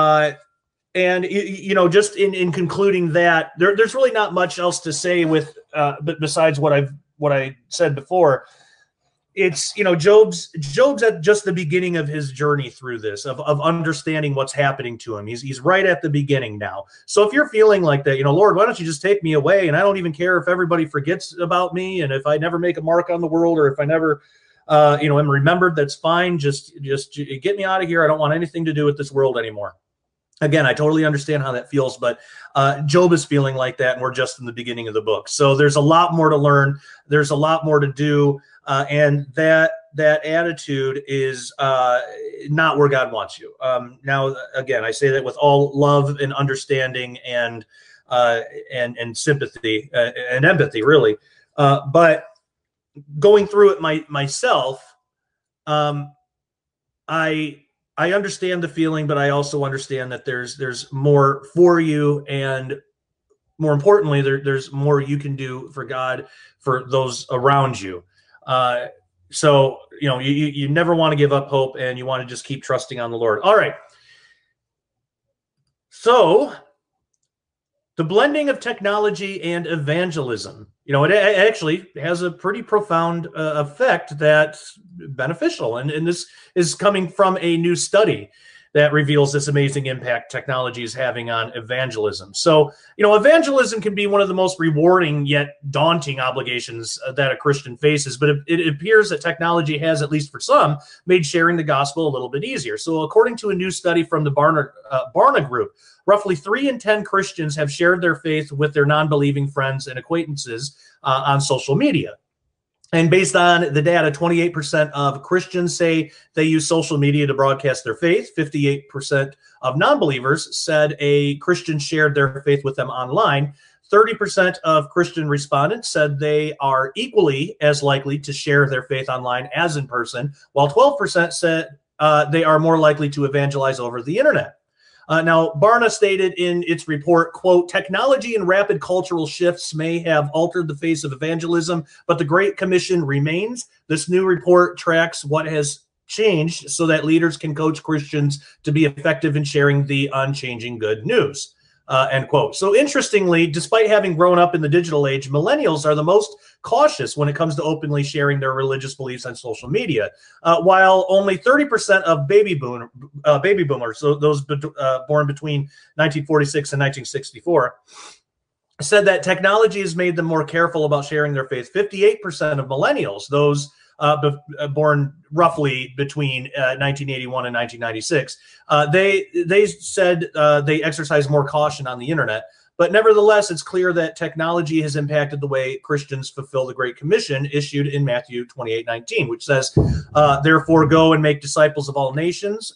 And, just in concluding that, there's really not much else to say but besides what I said before. It's, Job's at just the beginning of his journey through this, of understanding what's happening to him. He's right at the beginning now. So if you're feeling like that, Lord, why don't you just take me away? And I don't even care if everybody forgets about me, and if I never make a mark on the world, or if I never, am remembered, that's fine. Just get me out of here. I don't want anything to do with this world anymore. Again, I totally understand how that feels, but Job is feeling like that, and we're just in the beginning of the book. So there's a lot more to learn. There's a lot more to do, and that attitude is not where God wants you. Now, again, I say that with all love and understanding and sympathy and empathy, really. But going through it myself, I understand the feeling, but I also understand that there's more for you, and more importantly, there's more you can do for God, for those around you. So you never want to give up hope, and you want to just keep trusting on the Lord. All right. So the blending of technology and evangelism, it actually has a pretty profound effect that's beneficial. And this is coming from a new study that reveals this amazing impact technology is having on evangelism. So, evangelism can be one of the most rewarding yet daunting obligations that a Christian faces, but it appears that technology has, at least for some, made sharing the gospel a little bit easier. So according to a new study from the Barna Group, roughly 3 in 10 Christians have shared their faith with their non-believing friends and acquaintances on social media. And based on the data, 28% of Christians say they use social media to broadcast their faith. 58% of non-believers said a Christian shared their faith with them online. 30% of Christian respondents said they are equally as likely to share their faith online as in person, while 12% said they are more likely to evangelize over the internet. Now, Barna stated in its report, quote, technology and rapid cultural shifts may have altered the face of evangelism, but the Great Commission remains. This new report tracks what has changed so that leaders can coach Christians to be effective in sharing the unchanging good news. End quote. So interestingly, despite having grown up in the digital age, millennials are the most cautious when it comes to openly sharing their religious beliefs on social media, while only 30% of baby boomers, so those born between 1946 and 1964, said that technology has made them more careful about sharing their faith. 58% of millennials, those born roughly between 1981 and 1996, they said they exercise more caution on the internet. But nevertheless, it's clear that technology has impacted the way Christians fulfill the Great Commission issued in Matthew 28:19, which says, therefore go and make disciples of all nations.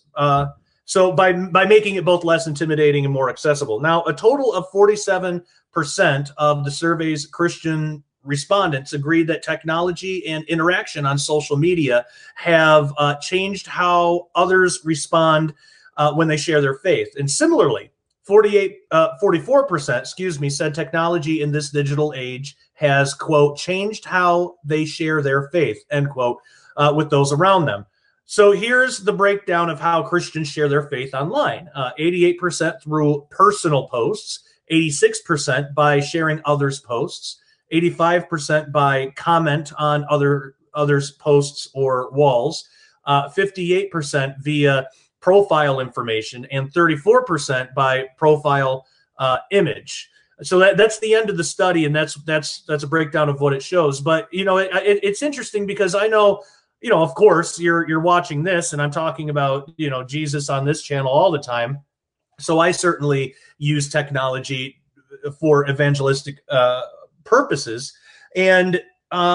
So by making it both less intimidating and more accessible. Now, a total of 47% of the survey's Christian respondents agreed that technology and interaction on social media have changed how others respond when they share their faith. And similarly, 44%, said technology in this digital age has, quote, changed how they share their faith, end quote, with those around them. So here's the breakdown of how Christians share their faith online. 88% through personal posts, 86% by sharing others' posts, 85% by comment on others' posts or walls, 58% via profile information, and 34% by profile image. So that's the end of the study, and that's a breakdown of what it shows. But it's interesting because I know, of course, you're watching this, and I'm talking about Jesus on this channel all the time. So I certainly use technology for evangelistic purposes, and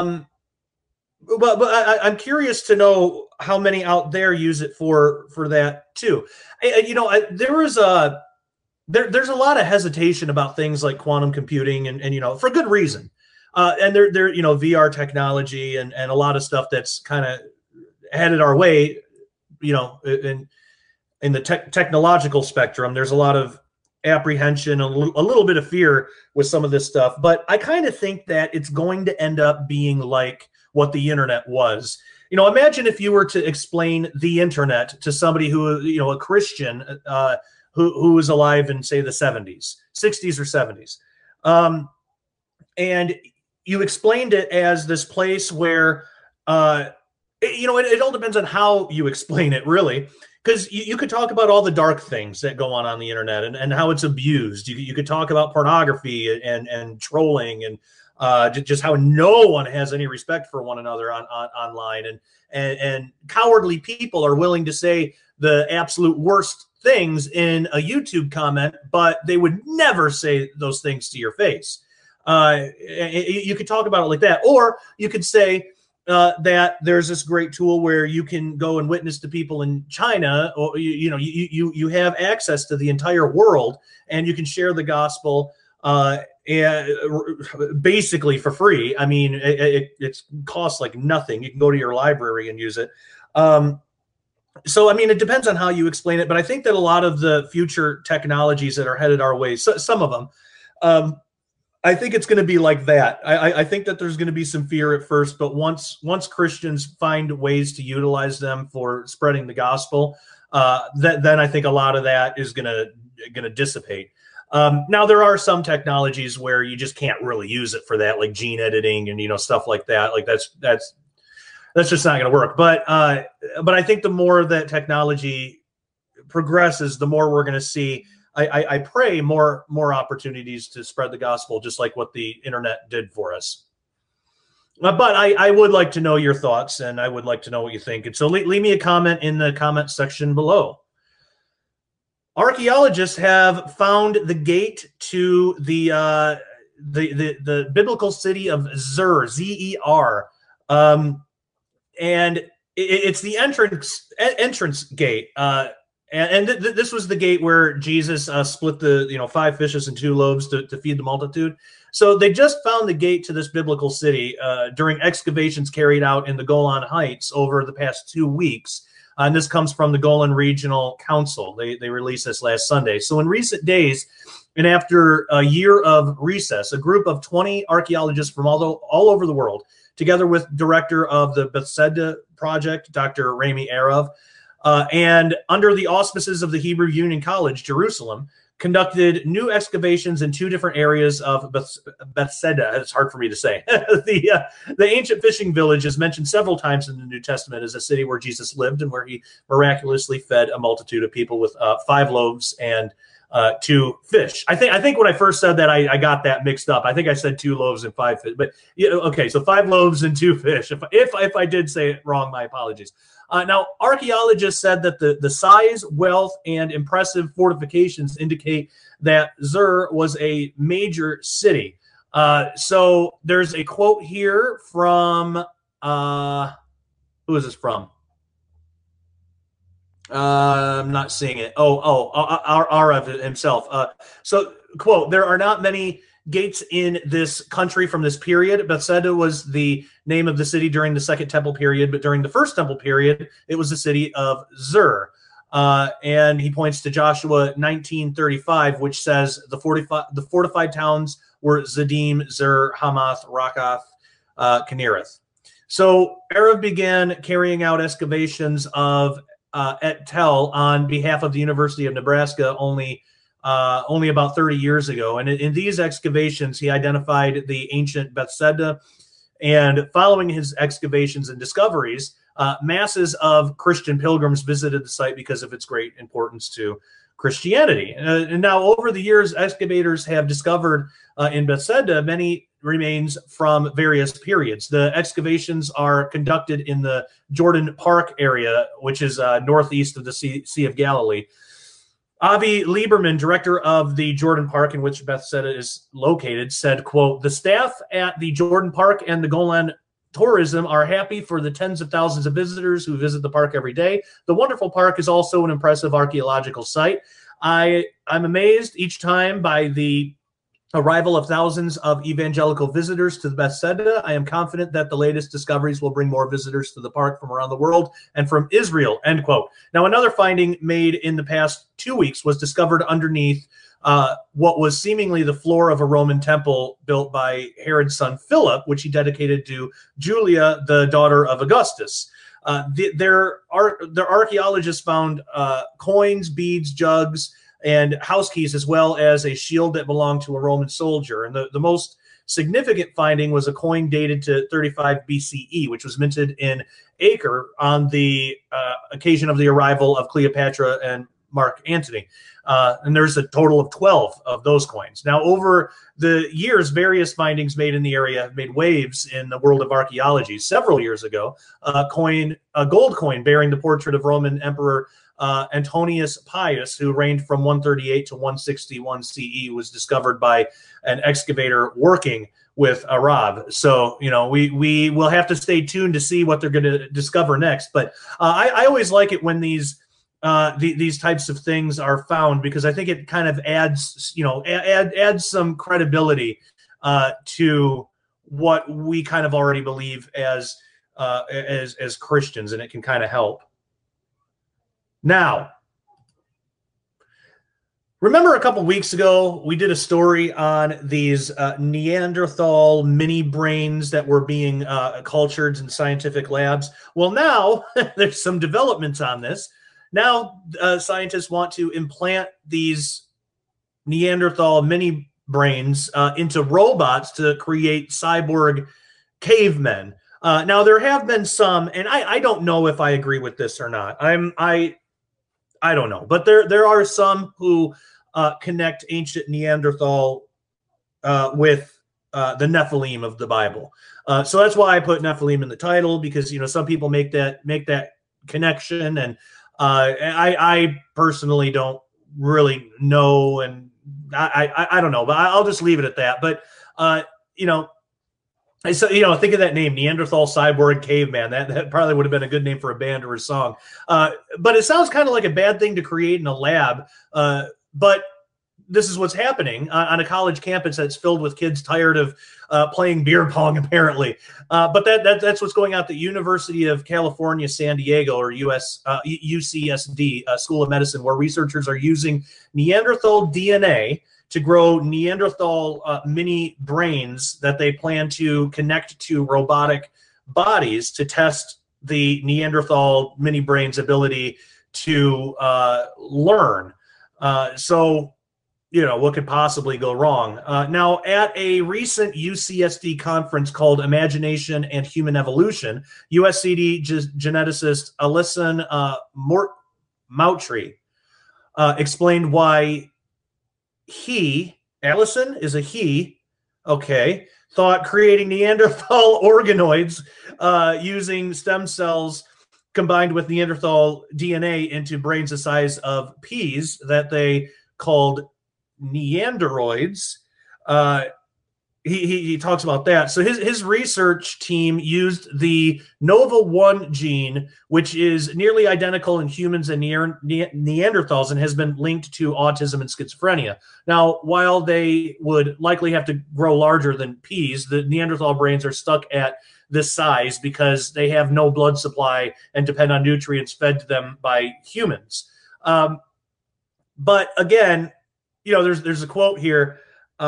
but I'm curious to know how many out there use it for that too. There's a lot of hesitation about things like quantum computing, and for good reason. And there VR technology and a lot of stuff that's kind of headed our way, in the technological spectrum. There's a lot of apprehension, a little bit of fear with some of this stuff, but I kind of think that it's going to end up being like what the internet was. Imagine if you were to explain the internet to somebody who, a Christian who was alive in, say, the 70s, 60s or 70s. And you explained it as this place where, it all depends on how you explain it, really. Because you could talk about all the dark things that go on the internet and how it's abused. You could talk about pornography and trolling and just how no one has any respect for one another online. And cowardly people are willing to say the absolute worst things in a YouTube comment, but they would never say those things to your face. You could talk about it like that. Or you could say, that there's this great tool where you can go and witness to people in China, or you have access to the entire world, and you can share the gospel basically for free. I mean, it costs like nothing. You can go to your library and use it. So I mean, it depends on how you explain it, but I think that a lot of the future technologies that are headed our way, some of them, I think it's going to be like that. I think that there's going to be some fear at first, but once Christians find ways to utilize them for spreading the gospel, then I think a lot of that is going to dissipate. Now there are some technologies where you just can't really use it for that, like gene editing and stuff like that. Like that's just not going to work. But I think the more that technology progresses, the more we're going to see. I pray more opportunities to spread the gospel, just like what the internet did for us. But I would like to know your thoughts, and I would like to know what you think. And so leave me a comment in the comment section below. Archaeologists have found the gate to the biblical city of Zer, Z-E-R, and it's the entrance gate. And this was the gate where Jesus split the 5 fishes and 2 loaves to feed the multitude. So they just found the gate to this biblical city during excavations carried out in the Golan Heights over the past 2 weeks. And this comes from the Golan Regional Council. They released this last Sunday. So in recent days, and after a year of recess, a group of 20 archaeologists from all over the world, together with director of the Bethesda Project, Dr. Rami Arov, and under the auspices of the Hebrew Union College, Jerusalem, conducted new excavations in 2 different areas of Bethesda. It's hard for me to say. The ancient fishing village is mentioned several times in the New Testament as a city where Jesus lived and where he miraculously fed a multitude of people with 5 loaves and 2 fish. I think when I first said that, I got that mixed up. I think I said 2 loaves and 5 fish. But okay, so 5 loaves and 2 fish. If I did say it wrong, my apologies. Now, archaeologists said that the size, wealth, and impressive fortifications indicate that Zer was a major city. So there's a quote here from, who is this from? I'm not seeing it. Arav himself. So, quote, there are not many gates in this country from this period. Bethsaida was the name of the city during the Second Temple period, but during the First Temple period, it was the city of Zur. And he points to Joshua 19:35, which says the fortified towns were Zadim, Zur, Hamath, Rakath, Kinnereth. So Arab began carrying out excavations of at Tel on behalf of the University of Nebraska only about 30 years ago. And in these excavations, he identified the ancient Bethsaida. And following his excavations and discoveries, masses of Christian pilgrims visited the site because of its great importance to Christianity. And now, over the years, excavators have discovered in Bethsaida many remains from various periods. The excavations are conducted in the Jordan Park area, which is northeast of the Sea of Galilee. Avi Lieberman, director of the Jordan Park in which Bethsaida is located, said, quote, "The staff at the Jordan Park and the Golan Tourism are happy for the tens of thousands of visitors who visit the park every day. The wonderful park is also an impressive archaeological site. I'm amazed each time by the arrival of thousands of evangelical visitors to the Bethsaida. I am confident that the latest discoveries will bring more visitors to the park from around the world and from Israel," end quote. Now, another finding made in the past 2 weeks was discovered underneath what was seemingly the floor of a Roman temple built by Herod's son Philip, which he dedicated to Julia, the daughter of Augustus. Their archaeologists found coins, beads, jugs, and house keys, as well as a shield that belonged to a Roman soldier. And the most significant finding was a coin dated to 35 BCE, which was minted in Acre on the occasion of the arrival of Cleopatra and Mark Antony. And there's a total of 12 of those coins. Now, over the years, various findings made in the area have made waves in the world of archaeology. Several years ago, a gold coin bearing the portrait of Roman Emperor Antonius Pius, who reigned from 138 to 161 CE, was discovered by an excavator working with Arab. So, we will have to stay tuned to see what they're going to discover next. But I always like it when these types of things are found, because I think it kind of adds some credibility to what we kind of already believe as Christians, and it can kind of help. Now, remember a couple weeks ago, we did a story on these Neanderthal mini brains that were being cultured in scientific labs. Well, now there's some developments on this. Now, scientists want to implant these Neanderthal mini brains into robots to create cyborg cavemen. Now, there have been some, and I don't know if I agree with this or not. I don't know, but there are some who connect ancient Neanderthal with the Nephilim of the Bible. So that's why I put Nephilim in the title, because some people make that connection, and I personally don't really know, and I don't know, but I'll just leave it at that. But so think of that name, Neanderthal Cyborg Caveman. That probably would have been a good name for a band or a song. But it sounds kind of like a bad thing to create in a lab. But this is what's happening on a college campus that's filled with kids tired of playing beer pong, apparently. But that's what's going on at the University of California, San Diego, or UCSD, School of Medicine, where researchers are using Neanderthal DNA to grow Neanderthal mini brains that they plan to connect to robotic bodies to test the Neanderthal mini brain's ability to learn. So, what could possibly go wrong? Now, at a recent UCSD conference called Imagination and Human Evolution, USCD geneticist Alison Moutry explained why Allison is a he, okay, thought creating Neanderthal organoids using stem cells combined with Neanderthal DNA into brains the size of peas that they called Neanderoids, he talks about that. So his research team used the Nova1 gene, which is nearly identical in humans and Neanderthals and has been linked to autism and schizophrenia. Now, while they would likely have to grow larger than peas, the Neanderthal brains are stuck at this size because they have no blood supply and depend on nutrients fed to them by humans. But again, there's a quote here.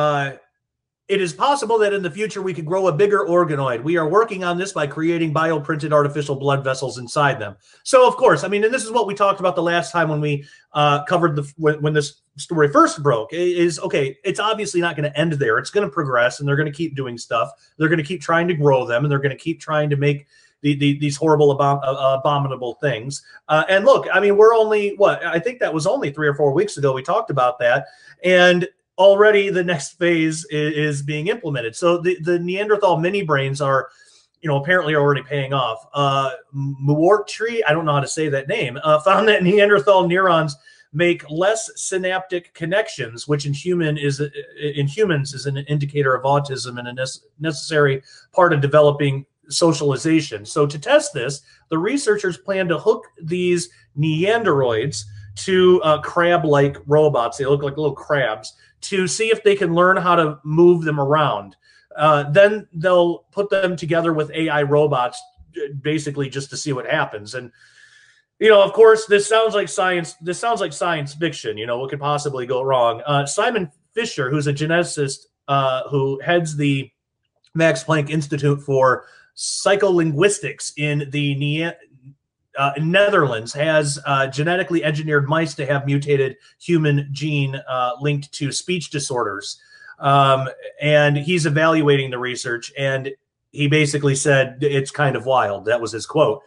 It is possible that in the future we could grow a bigger organoid. We are working on this by creating bioprinted artificial blood vessels inside them. So, of course, and this is what we talked about the last time when we covered when this story first broke. Is okay. It's obviously not going to end there. It's going to progress, and they're going to keep doing stuff. They're going to keep trying to grow them, and they're going to keep trying to make these horrible, abominable things. And look, we're only I think that was only 3 or 4 weeks ago we talked about that, and already the next phase is being implemented. So the Neanderthal mini brains are, apparently already paying off. Muortri, I don't know how to say that name, found that Neanderthal neurons make less synaptic connections, which in humans is an indicator of autism and a necessary part of developing socialization. So to test this, the researchers plan to hook these Neanderoids to crab-like robots. They look like little crabs, to see if they can learn how to move them around. Then they'll put them together with AI robots, basically just to see what happens. And, of course, this sounds like science fiction. What could possibly go wrong? Simon Fisher, who's a geneticist who heads the Max Planck Institute for Psycholinguistics in the Netherlands, has genetically engineered mice to have mutated human gene linked to speech disorders. And he's evaluating the research, and he basically said it's kind of wild. That was his quote.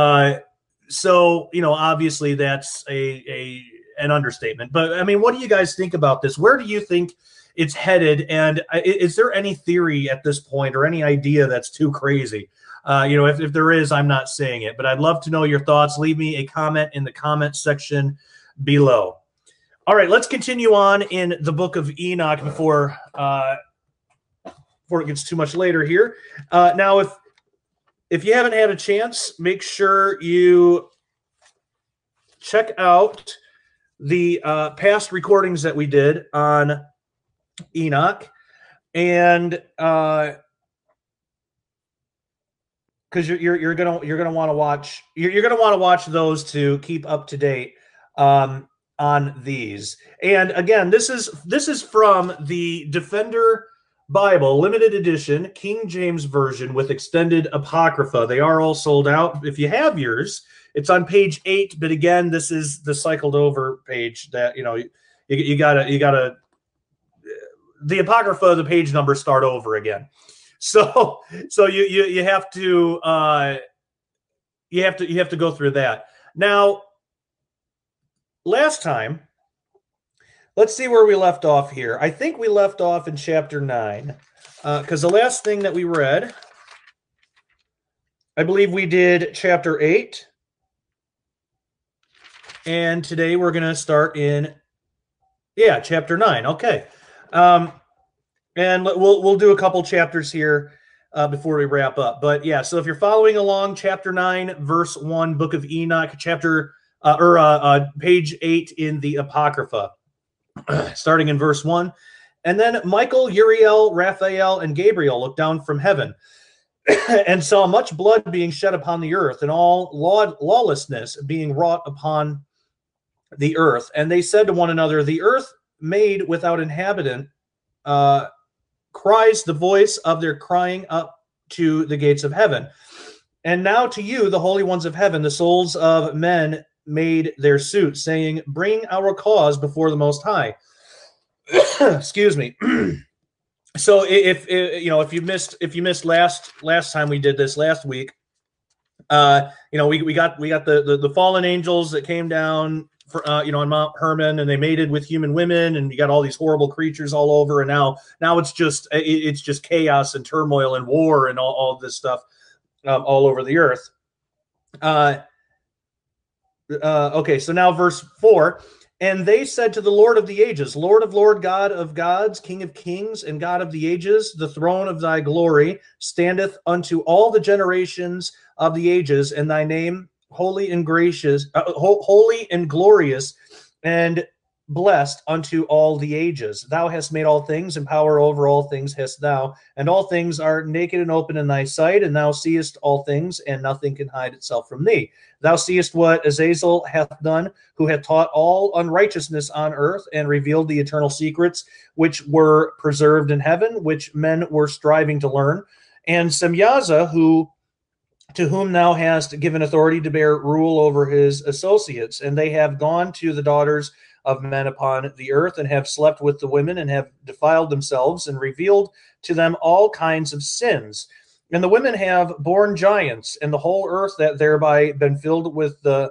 So, obviously that's an understatement. But, what do you guys think about this? Where do you think it's headed? And is there any theory at this point or any idea that's too crazy? If there is, I'm not saying it, but I'd love to know your thoughts. Leave me a comment in the comment section below. All right, let's continue on in the book of Enoch before it gets too much later here. Now, if you haven't had a chance, make sure you check out the past recordings that we did on Enoch, and because you're gonna want to watch those to keep up to date on these. And again, this is from the Defender Bible limited edition King James version with extended apocrypha. They are all sold out. If you have yours, it's on page 8. But again, this is the cycled over page that you gotta the apocrypha, the page numbers start over again. So you have to go through that. Now, last time, let's see where we left off here. I think we left off in chapter 9, because the last thing that we read, I believe we did chapter 8, and today we're going to start in chapter 9. Okay. And we'll do a couple chapters here before we wrap up. But yeah, so if you're following along, chapter 9, verse 1, book of Enoch, page 8 in the Apocrypha, starting in verse 1. And then Michael, Uriel, Raphael, and Gabriel looked down from heaven and saw much blood being shed upon the earth, and all lawlessness being wrought upon the earth. And they said to one another, the earth made without inhabitant cries the voice of their crying up to the gates of heaven. And now to you, the holy ones of heaven, the souls of men made their suit, saying, bring our cause before the Most High. Excuse me. So if you missed last time we did this last week, we got the fallen angels that came down on Mount Hermon, and they mated with human women, and you got all these horrible creatures all over, and now it's just chaos and turmoil and war and all of this stuff all over the earth. Okay, so now verse 4, And they said to the Lord of the ages, Lord of Lord, God of gods, King of kings, and God of the ages, the throne of thy glory standeth unto all the generations of the ages, and thy name holy and gracious, holy and glorious, and blessed unto all the ages. Thou hast made all things, and power over all things hast thou, and all things are naked and open in thy sight, and thou seest all things, and nothing can hide itself from thee. Thou seest what Azazel hath done, who hath taught all unrighteousness on earth, and revealed the eternal secrets which were preserved in heaven, which men were striving to learn. And Semyaza, to whom thou hast given authority to bear rule over his associates, and they have gone to the daughters of men upon the earth, and have slept with the women, and have defiled themselves, and revealed to them all kinds of sins. And the women have borne giants, and the whole earth that thereby been filled with the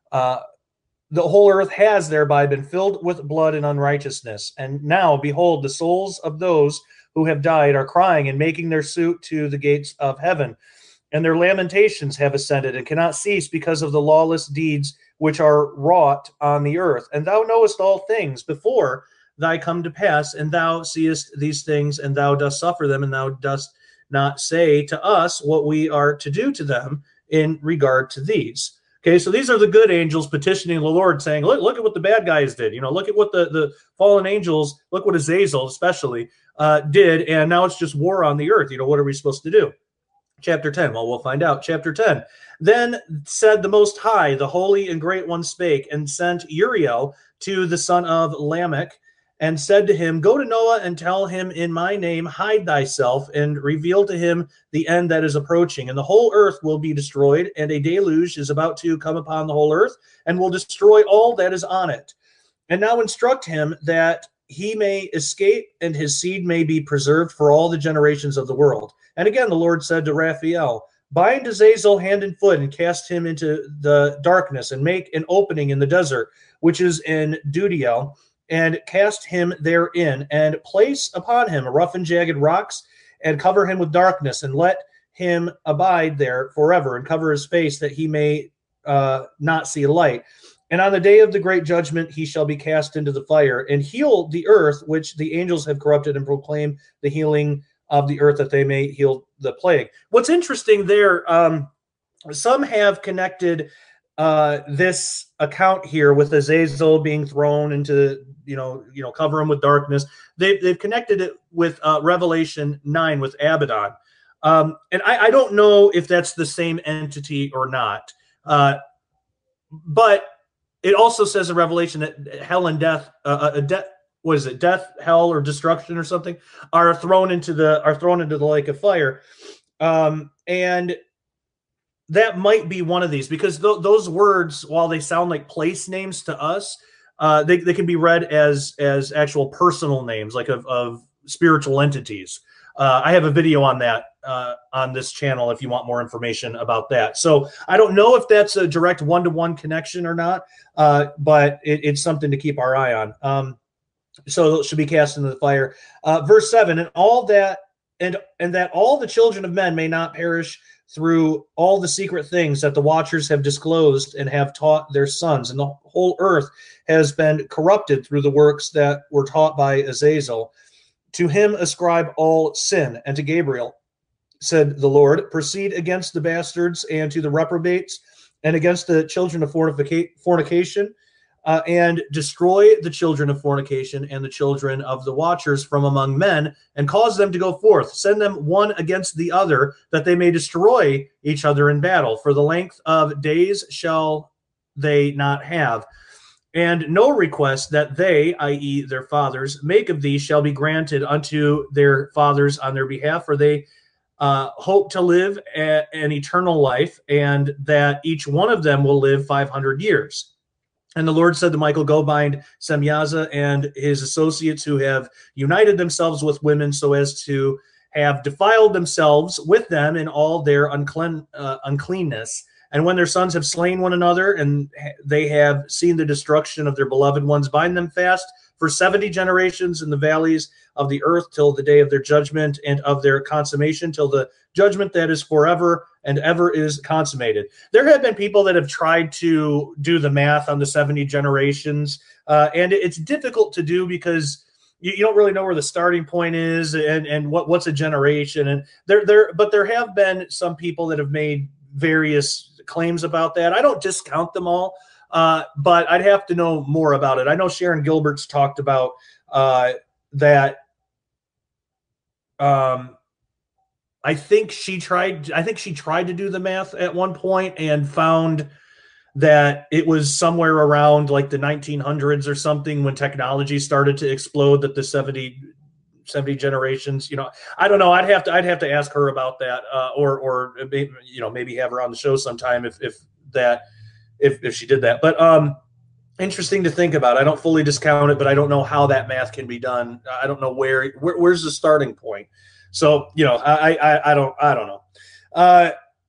whole earth has thereby been filled with blood and unrighteousness. And now, behold, the souls of those who have died are crying and making their suit to the gates of heaven. And their lamentations have ascended and cannot cease because of the lawless deeds which are wrought on the earth. And thou knowest all things before thy come to pass, and thou seest these things, and thou dost suffer them, and thou dost not say to us what we are to do to them in regard to these. Okay, so these are the good angels petitioning the Lord, saying, look at what the bad guys did. Look at what the fallen angels, look what Azazel especially did, and now it's just war on the earth. What are we supposed to do? Chapter 10, well, we'll find out. Chapter 10, then said the Most High, the Holy and Great One spake, and sent Uriel to the son of Lamech, and said to him, go to Noah and tell him in my name, hide thyself, and reveal to him the end that is approaching. And the whole earth will be destroyed, and a deluge is about to come upon the whole earth, and will destroy all that is on it. And now instruct him that he may escape, and his seed may be preserved for all the generations of the world. And again the Lord said to Raphael, bind Azazel hand and foot, and cast him into the darkness, and make an opening in the desert, which is in Dudiel, and cast him therein, and place upon him rough and jagged rocks, and cover him with darkness, and let him abide there forever, and cover his face, that he may not see light. And on the day of the great judgment he shall be cast into the fire, and heal the earth which the angels have corrupted, and proclaim the healing of the earth, that they may heal the plague. What's interesting there, some have connected this account here with Azazel being thrown into, cover him with darkness. They've connected it with Revelation 9 with Abaddon. And I don't know if that's the same entity or not. But it also says in Revelation that hell and death, what is it? Death, hell, or destruction, or something, are thrown into the lake of fire, and that might be one of these, because those words, while they sound like place names to us, they can be read as actual personal names, like of spiritual entities. I have a video on that on this channel if you want more information about that. So I don't know if that's a direct one-to-one connection or not, but it's something to keep our eye on. So it should be cast into the fire. Verse 7, and all that, and that all the children of men may not perish through all the secret things that the watchers have disclosed and have taught their sons. And the whole earth has been corrupted through the works that were taught by Azazel. To him ascribe all sin. And to Gabriel said the Lord, proceed against the bastards and to the reprobates, and against the children of fornication, and destroy the children of fornication and the children of the watchers from among men, and cause them to go forth. Send them one against the other, that they may destroy each other in battle. For the length of days shall they not have. And no request that they, i.e. their fathers, make of thee shall be granted unto their fathers on their behalf, for they hope to live an eternal life, and that each one of them will live 500 years. And the Lord said to Michael, go bind Semyaza and his associates who have united themselves with women so as to have defiled themselves with them in all their uncleanness. And when their sons have slain one another, and they have seen the destruction of their beloved ones, bind them fast for 70 generations in the valleys of the earth, till the day of their judgment and of their consummation, till the judgment that is forever, and ever is consummated. There have been people that have tried to do the math on the 70 generations, and it's difficult to do because you don't really know where the starting point is and what's a generation. And but there have been some people that have made various claims about that. I don't discount them all, but I'd have to know more about it. I know Sharon Gilbert's talked about that. I think she tried to do the math at one point and found that it was somewhere around like the 1900s or something when technology started to explode, that the 70 generations, I don't know. I'd have to ask her about that, or maybe have her on the show sometime if she did that. But interesting to think about. I don't fully discount it, but I don't know how that math can be done. I don't know where's the starting point. So, I don't know.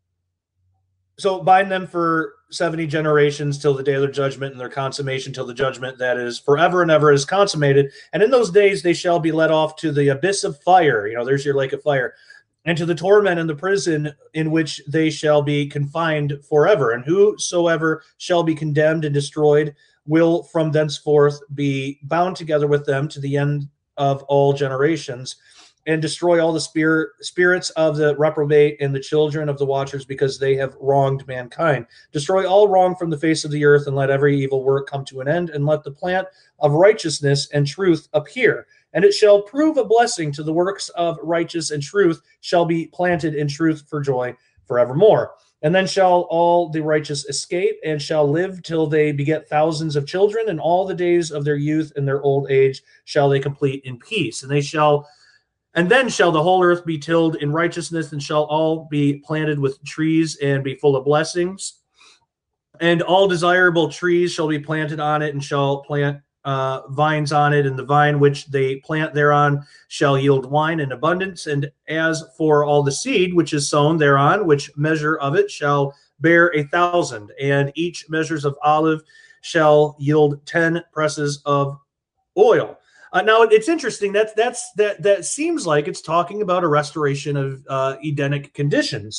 So bind them for 70 generations till the day of their judgment, and their consummation till the judgment that is forever and ever is consummated. And in those days they shall be led off to the abyss of fire. There's your lake of fire, and to the torment and the prison in which they shall be confined forever. And whosoever shall be condemned and destroyed will from thenceforth be bound together with them to the end of all generations, and destroy all the spirits of the reprobate and the children of the watchers, because they have wronged mankind. Destroy all wrong from the face of the earth, and let every evil work come to an end, and let the plant of righteousness and truth appear. And it shall prove a blessing to the works of righteous and truth shall be planted in truth for joy forevermore. And then shall all the righteous escape, and shall live till they beget thousands of children, and all the days of their youth and their old age shall they complete in peace. And then shall the whole earth be tilled in righteousness, and shall all be planted with trees and be full of blessings. And all desirable trees shall be planted on it, and shall plant vines on it, and the vine which they plant thereon shall yield wine in abundance. And as for all the seed which is sown thereon, which measure of it shall bear 1,000, and each measures of olive shall yield 10 presses of oil. Now it's interesting. That seems like it's talking about a restoration of Edenic conditions.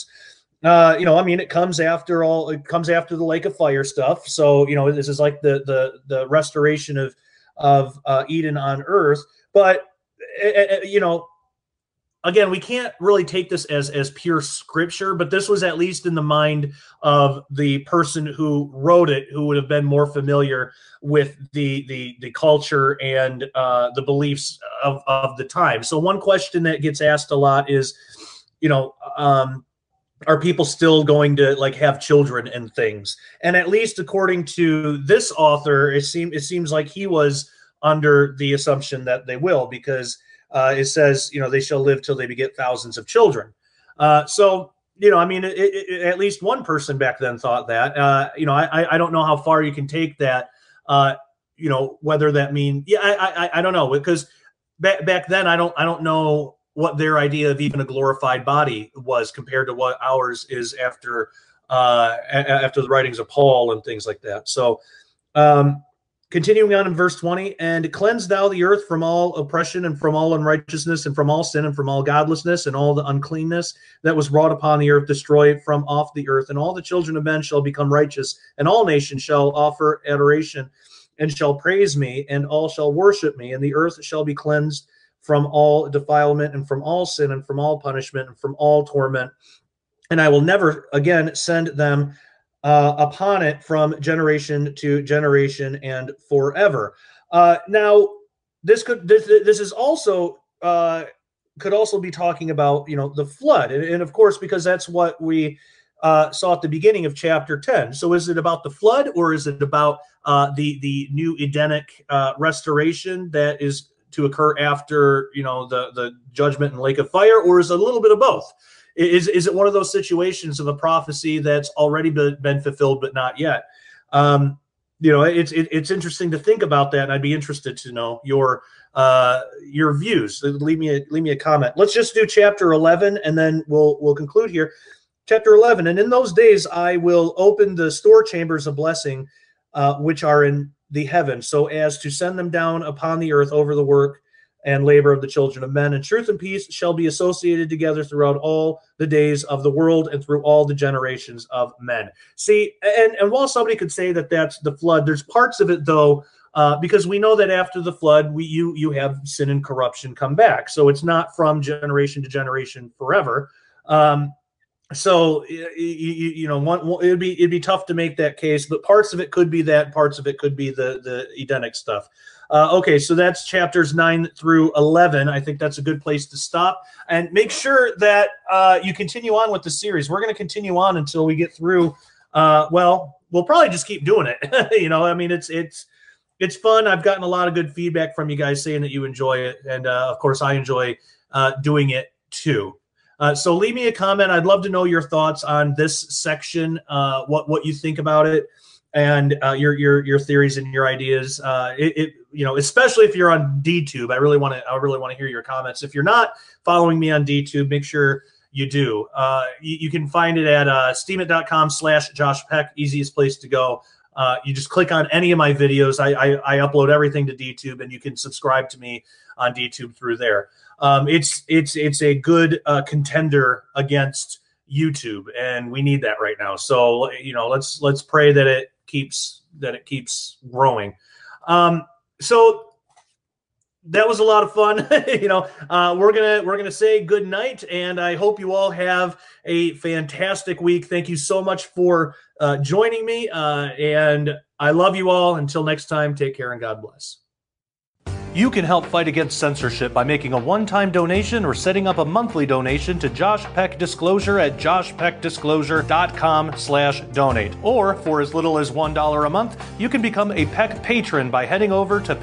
It comes after the lake of fire stuff. So this is like the restoration of Eden on earth. But again, we can't really take this as pure scripture, but this was at least in the mind of the person who wrote it, who would have been more familiar with the culture and the beliefs of the time. So one question that gets asked a lot is, are people still going to have children and things? And at least according to this author, it seems like he was under the assumption that they will, because it says, they shall live till they beget thousands of children. At least one person back then thought that. I don't know how far you can take that. Whether that means, I don't know, because back then I don't know what their idea of even a glorified body was compared to what ours is after the writings of Paul and things like that. So, continuing on in verse 20, and cleanse thou the earth from all oppression and from all unrighteousness and from all sin and from all godlessness and all the uncleanness that was wrought upon the earth, destroy from off the earth. And all the children of men shall become righteous, and all nations shall offer adoration and shall praise me, and all shall worship me. And the earth shall be cleansed from all defilement and from all sin and from all punishment and from all torment. And I will never again send them upon it from generation to generation and forever. Now, this is also could also be talking about the flood, and of course, because that's what we saw at the beginning of chapter 10. So, is it about the flood, or is it about the new Edenic restoration that is to occur after the judgment and lake of fire, or is it a little bit of both? Is it one of those situations of a prophecy that's already been fulfilled but not yet? It's interesting to think about that, and I'd be interested to know your views. Leave me a comment. Let's just do chapter 11, and then we'll conclude here. Chapter 11, and in those days I will open the store chambers of blessing, which are in the heaven, so as to send them down upon the earth over the work and labor of the children of men, and truth and peace shall be associated together throughout all the days of the world and through all the generations of men. See, and while somebody could say that that's the flood, there's parts of it, though, because we know that after the flood, you have sin and corruption come back. So it's not from generation to generation forever. So it'd be tough to make that case, but parts of it could be that, parts of it could be the Edenic stuff. Okay, so that's chapters 9 through 11. I think that's a good place to stop, and make sure that you continue on with the series. We're going to continue on until we get through. Well, we'll probably just keep doing it. I mean, it's fun. I've gotten a lot of good feedback from you guys saying that you enjoy it, and of course, I enjoy doing it too. So leave me a comment. I'd love to know your thoughts on this section, what you think about it, and your theories and your ideas. Especially if you're on DTube, I really want to hear your comments. If you're not following me on DTube, make sure you do. You can find it at steemit.com/Josh Peck, easiest place to go. You just click on any of my videos. I upload everything to DTube, and you can subscribe to me on DTube through there. It's a good contender against YouTube, and we need that right now. So let's pray that it keeps growing. So that was a lot of fun. We're gonna say good night, and I hope you all have a fantastic week. Thank you so much for joining me, and I love you all. Until next time, take care and God bless. You can help fight against censorship by making a one-time donation or setting up a monthly donation to Josh Peck Disclosure at joshpeckdisclosure.com/donate. Or for as little as $1 a month, you can become a Peck patron by heading over to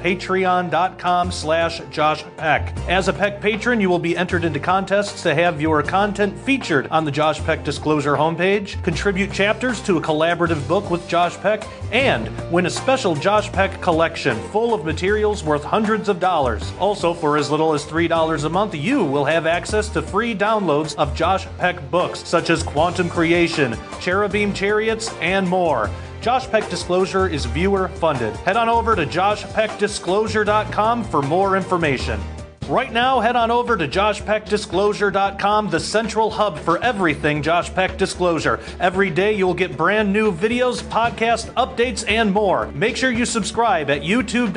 patreon.com/joshpeck. As a Peck patron, you will be entered into contests to have your content featured on the Josh Peck Disclosure homepage, contribute chapters to a collaborative book with Josh Peck, and win a special Josh Peck collection full of materials worth hundreds of dollars. Also, for as little as $3 a month, you will have access to free downloads of Josh Peck books such as Quantum Creation, Cherubim Chariots, and more. Josh Peck Disclosure is viewer funded. Head on over to joshpeckdisclosure.com for more information. Right now, head on over to joshpeckdisclosure.com, the central hub for everything Josh Peck Disclosure. Every day you'll get brand new videos, podcast updates, and more. Make sure you subscribe at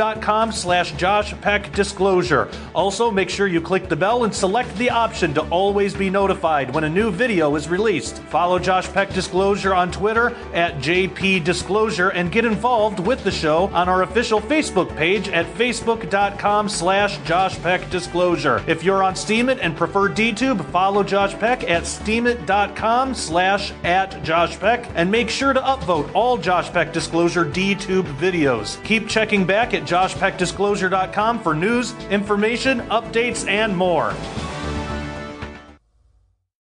youtube.com/joshpeckdisclosure. Also, make sure you click the bell and select the option to always be notified when a new video is released. Follow Josh Peck Disclosure on Twitter at JPDisclosure and get involved with the show on our official Facebook page at facebook.com/JoshPeckDisclosure. If you're on Steemit and prefer DTube, follow Josh Peck at steemit.com/@JoshPeck and make sure to upvote all Josh Peck Disclosure DTube videos. Keep checking back at joshpeckdisclosure.com for news, information, updates, and more.